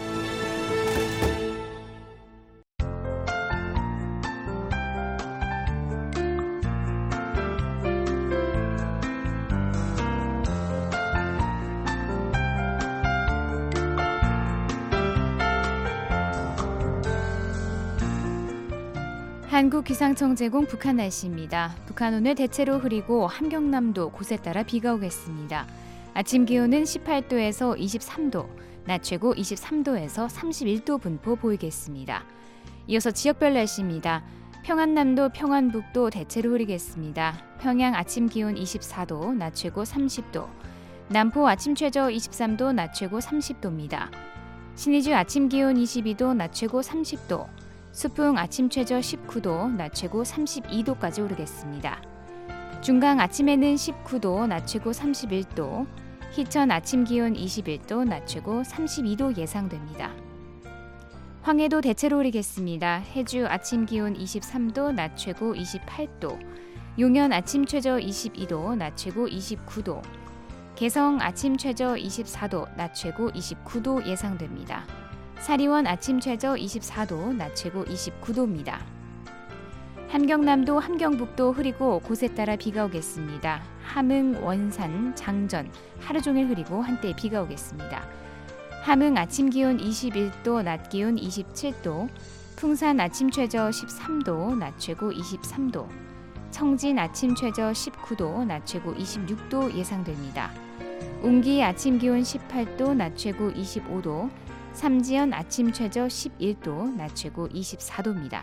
한국기상청 제공 북한 날씨입니다. 북한 오늘 대체로 흐리고 함경남도 곳에 따라 비가 오겠습니다. 아침 기온은 18도에서 23도, 낮 최고 23도에서 31도 분포 보이겠습니다. 이어서 지역별 날씨입니다. 평안남도, 평안북도 대체로 흐리겠습니다. 평양 아침 기온 24도, 낮 최고 30도, 남포 아침 최저 23도, 낮 최고 30도입니다. 신의주 아침 기온 22도, 낮 최고 30도, 수풍 아침 최저 19도, 낮 최고 32도까지 오르겠습니다. 중강 아침에는 19도, 낮 최고 31도, 희천 아침 기온 21도, 낮 최고 32도 예상됩니다. 황해도 대체로 흐리겠습니다. 해주 아침 기온 23도, 낮 최고 28도, 용현 아침 최저 22도, 낮 최고 29도, 개성 아침 최저 24도, 낮 최고 29도 예상됩니다. 사리원 아침 최저 24도, 낮 최고 29도입니다. 함경남도, 함경북도 흐리고 곳에 따라 비가 오겠습니다. 함흥, 원산, 장전 하루 종일 흐리고 한때 비가 오겠습니다. 함흥 아침 기온 21도, 낮 기온 27도, 풍산 아침 최저 13도, 낮 최고 23도, 청진 아침 최저 19도, 낮 최고 26도 예상됩니다. 웅기 아침 기온 18도, 낮 최고 25도, 삼지연 아침 최저 11도, 낮 최고 24도입니다.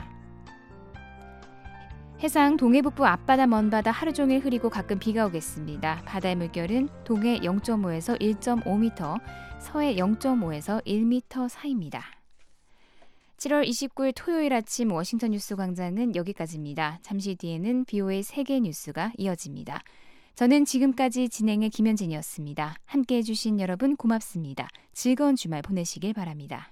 해상 동해북부 앞바다 먼바다 하루 종일 흐리고 가끔 비가 오겠습니다. 바다의 물결은 동해 0.5에서 1.5m, 서해 0.5에서 1m 사이입니다. 7월 29일 토요일 아침 워싱턴 뉴스 광장은 여기까지입니다. 잠시 뒤에는 BOA 세계 뉴스가 이어집니다. 저는 지금까지 진행의 김현진이었습니다. 함께해 주신 여러분 고맙습니다. 즐거운 주말 보내시길 바랍니다.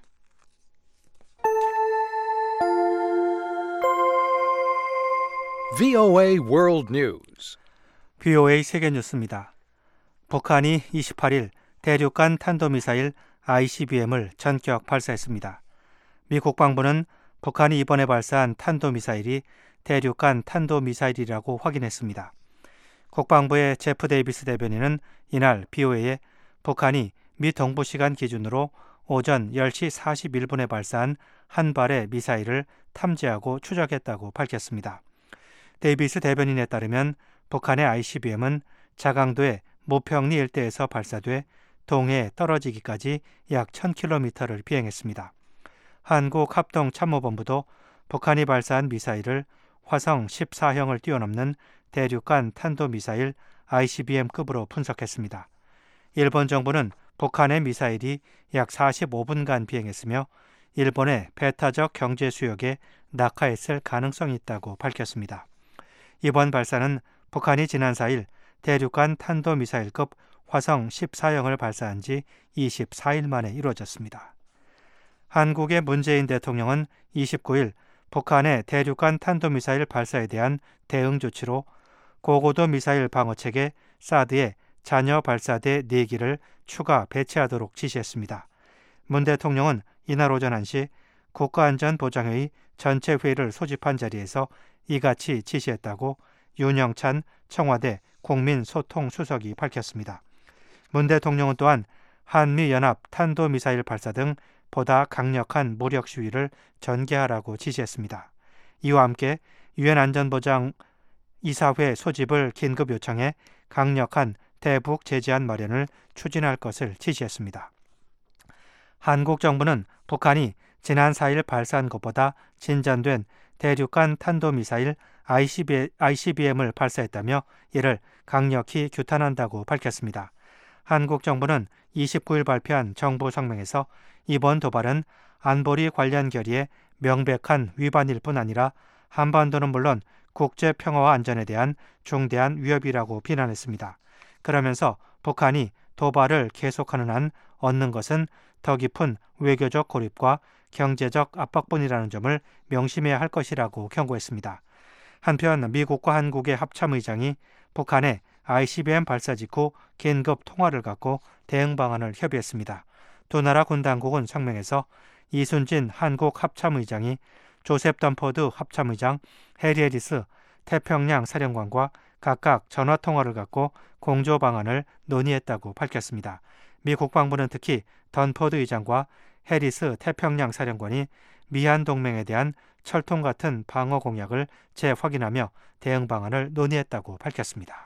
VOA World News. BOA 세계 뉴스입니다. 북한이 28일 대륙간 탄도미사일 ICBM을 전격 발사했습니다. 미 국방부는 북한이 이번에 발사한 탄도미사일이 대륙간 탄도미사일이라고 확인했습니다. 국방부의 제프 데이비스 대변인은 이날 BOA에 북한이 미 동부 시간 기준으로 오전 10시 41분에 발사한 한 발의 미사일을 탐지하고 추적했다고 밝혔습니다. 데이비스 대변인에 따르면 북한의 ICBM은 자강도의 모평리 일대에서 발사돼 동해에 떨어지기까지 약 1000km를 비행했습니다. 한국합동참모본부도 북한이 발사한 미사일을 화성 14형을 뛰어넘는 대륙간 탄도미사일 ICBM급으로 분석했습니다. 일본 정부는 북한의 미사일이 약 45분간 비행했으며 일본의 배타적 경제 수역에 낙하했을 가능성이 있다고 밝혔습니다. 이번 발사는 북한이 지난 4일 대륙간 탄도미사일급 화성 14형을 발사한 지 24일 만에 이루어졌습니다. 한국의 문재인 대통령은 29일 북한의 대륙간 탄도미사일 발사에 대한 대응 조치로 고고도 미사일 방어체계 사드의 잔여 발사대 4기를 추가 배치하도록 지시했습니다. 문 대통령은 이날 오전 1시 국가안전보장회의 전체 회의를 소집한 자리에서 이같이 지시했다고 윤영찬 청와대 국민소통수석이 밝혔습니다. 문 대통령은 또한 한미연합 탄도미사일 발사 등 보다 강력한 무력 시위를 전개하라고 지시했습니다. 이와 함께 유엔 안전보장 이사회 소집을 긴급 요청해 강력한 대북 제재안 마련을 추진할 것을 지시했습니다. 한국 정부는 북한이 지난 4일 발사한 것보다 진전된 대륙간 탄도미사일 ICBM을 발사했다며 이를 강력히 규탄한다고 밝혔습니다. 한국 정부는 29일 발표한 정부 성명에서 이번 도발은 안보리 관련 결의의 명백한 위반일 뿐 아니라 한반도는 물론 국제 평화와 안전에 대한 중대한 위협이라고 비난했습니다. 그러면서 북한이 도발을 계속하는 한 얻는 것은 더 깊은 외교적 고립과 경제적 압박뿐이라는 점을 명심해야 할 것이라고 경고했습니다. 한편 미국과 한국의 합참의장이 북한의 ICBM 발사 직후 긴급 통화를 갖고 대응 방안을 협의했습니다. 두 나라 군 당국은 성명에서 이순진 한국 합참의장이 조셉 덤포드 합참의장, 해리 해리스 태평양 사령관과 각각 전화 통화를 갖고 공조 방안을 논의했다고 밝혔습니다. 미 국방부는 특히 덤포드 의장과 해리스 태평양 사령관이 미한 동맹에 대한 철통 같은 방어 공약을 재확인하며 대응 방안을 논의했다고 밝혔습니다.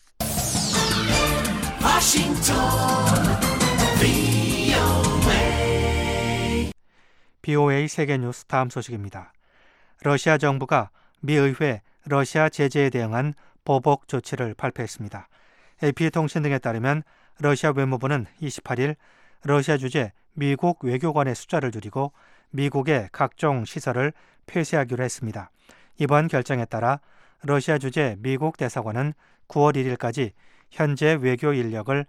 BOA 세계뉴스 다음 소식입니다. 러시아 정부가 미 의회 러시아 제재에 대응한 보복 조치를 발표했습니다. AP통신 등에 따르면 러시아 외무부는 28일 러시아 주재 미국 외교관의 숫자를 줄이고 미국의 각종 시설을 폐쇄하기로 했습니다. 이번 결정에 따라 러시아 주재 미국 대사관은 9월 1일까지 현재 외교 인력을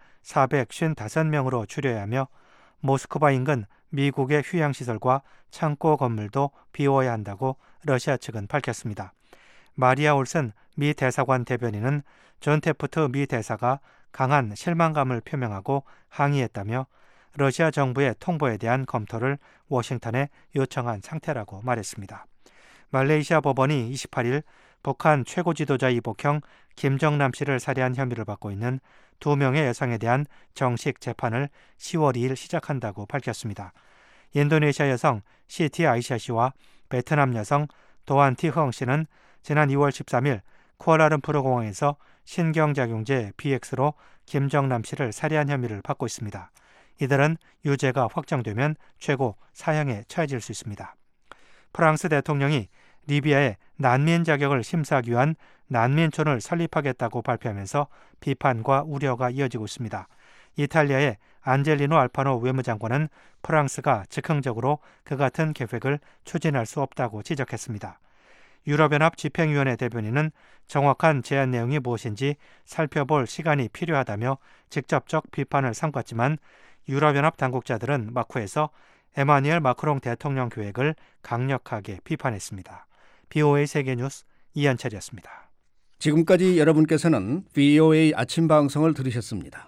455명으로 줄여야 하며 모스크바 인근 미국의 휴양시설과 창고 건물도 비워야 한다고 러시아 측은 밝혔습니다. 마리아 올슨 미 대사관 대변인은 존 테프트 미 대사가 강한 실망감을 표명하고 항의했다며 러시아 정부의 통보에 대한 검토를 워싱턴에 요청한 상태라고 말했습니다. 말레이시아 법원이 28일 북한 최고 지도자 이복형 김정남 씨를 살해한 혐의를 받고 있는 2명의 여성에 대한 정식 재판을 10월 2일 시작한다고 밝혔습니다. 인도네시아 여성 시티 아이샤 씨와 베트남 여성 도안 티헝 씨는 지난 2월 13일 쿠알라룸푸르 공항에서 신경작용제 BX로 김정남 씨를 살해한 혐의를 받고 있습니다. 이들은 유죄가 확정되면 최고 사형에 처해질 수 있습니다. 프랑스 대통령이 리비아의 난민 자격을 심사하기 위한 난민촌을 설립하겠다고 발표하면서 비판과 우려가 이어지고 있습니다. 이탈리아의 안젤리노 알파노 외무장관은 프랑스가 즉흥적으로 그 같은 계획을 추진할 수 없다고 지적했습니다. 유럽연합 집행위원회 대변인은 정확한 제안 내용이 무엇인지 살펴볼 시간이 필요하다며 직접적 비판을 삼갔지만 유럽연합 당국자들은 마쿠에서 에마뉘엘 마크롱 대통령 계획을 강력하게 비판했습니다. BOA 세계뉴스 이한철이었습니다. 지금까지 여러분께서는 VOA 아침 방송을 들으셨습니다.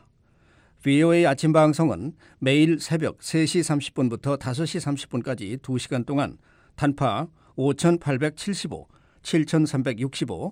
VOA 아침 방송은 매일 새벽 3시 30분부터 5시 30분까지 2시간 동안 단파 5,875, 7,365,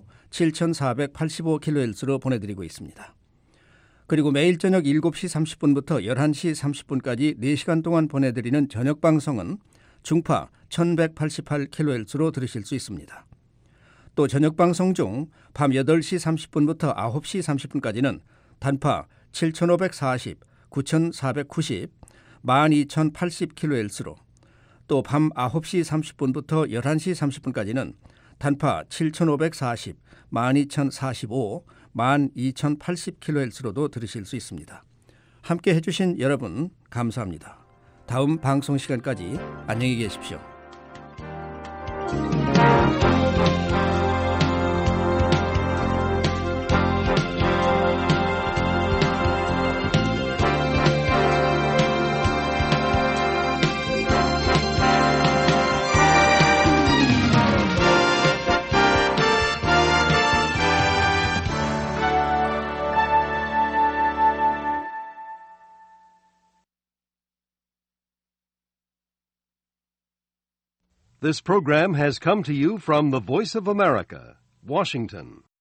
7,485kHz로 보내드리고 있습니다. 그리고 매일 저녁 7시 30분부터 11시 30분까지 4시간 동안 보내드리는 저녁 방송은 중파 1188kHz로 들으실 수 있습니다. 또 저녁 방송 중 밤 8시 30분부터 9시 30분까지는 단파 7540, 9490, 12080kHz로 또 밤 9시 30분부터 11시 30분까지는 단파 7540, 12045, 12080kHz로도 들으실 수 있습니다. 함께 해주신 여러분 감사합니다. 다음 방송 시간까지 안녕히 계십시오. This program has come to you from the Voice of America, Washington.